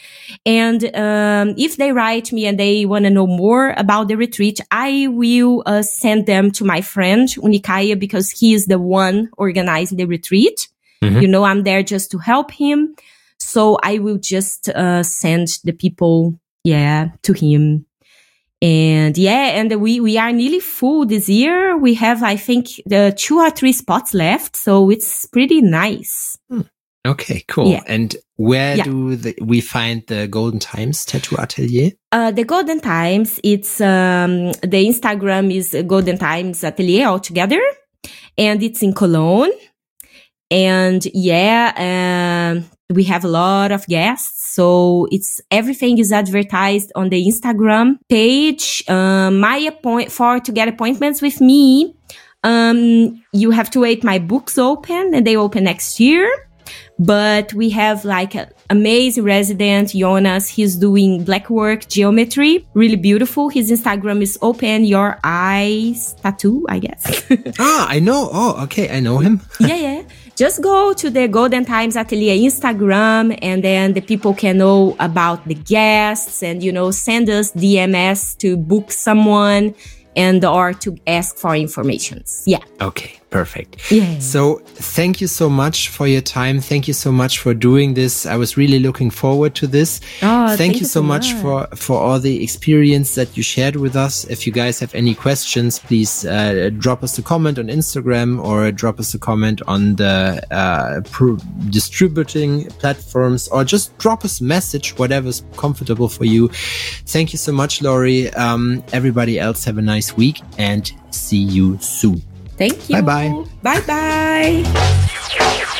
And um, if they write me and they want to know more about the retreat, I will uh, send them to my friend, Unikaya, because he is the one organizing the retreat. Mm-hmm. You know, I'm there just to help him. So I will just uh, send the people, yeah, to him. And yeah, and we, we are nearly full this year. We have, I think, the two or three spots left. So it's pretty nice. Hmm. Okay, cool. Yeah. And where yeah. do the, we find the Golden Times Tattoo Atelier? Uh, the Golden Times, it's, um, the Instagram is Golden Times Atelier altogether. And it's in Cologne. And yeah, um, we have a lot of guests. So it's, everything is advertised on the Instagram page. Um, my appoint, for to get appointments with me, um, you have to wait. My books open and they open next year. But we have like an amazing resident, Jonas. He's doing blackwork geometry. Really beautiful. His Instagram is Open Your Eyes Tattoo, I guess. ah, I know. Oh, okay. I know him. yeah, yeah. Just go to the Golden Times Atelier Instagram and then the people can know about the guests and, you know, send us D M S to book someone and or to ask for information. Yeah. Okay, perfect. Yeah. So thank you so much for your time. Thank you so much for doing this. I was really looking forward to this. Oh, thank, thank you, you so much, much for, for all the experience that you shared with us. If you guys have any questions, please uh, drop us a comment on Instagram or drop us a comment on the uh, pro- distributing platforms or just drop us a message, whatever's comfortable for you. Thank you so much, Lori. Um, everybody else have a nice week and see you soon. Thank you. Bye bye. Bye bye.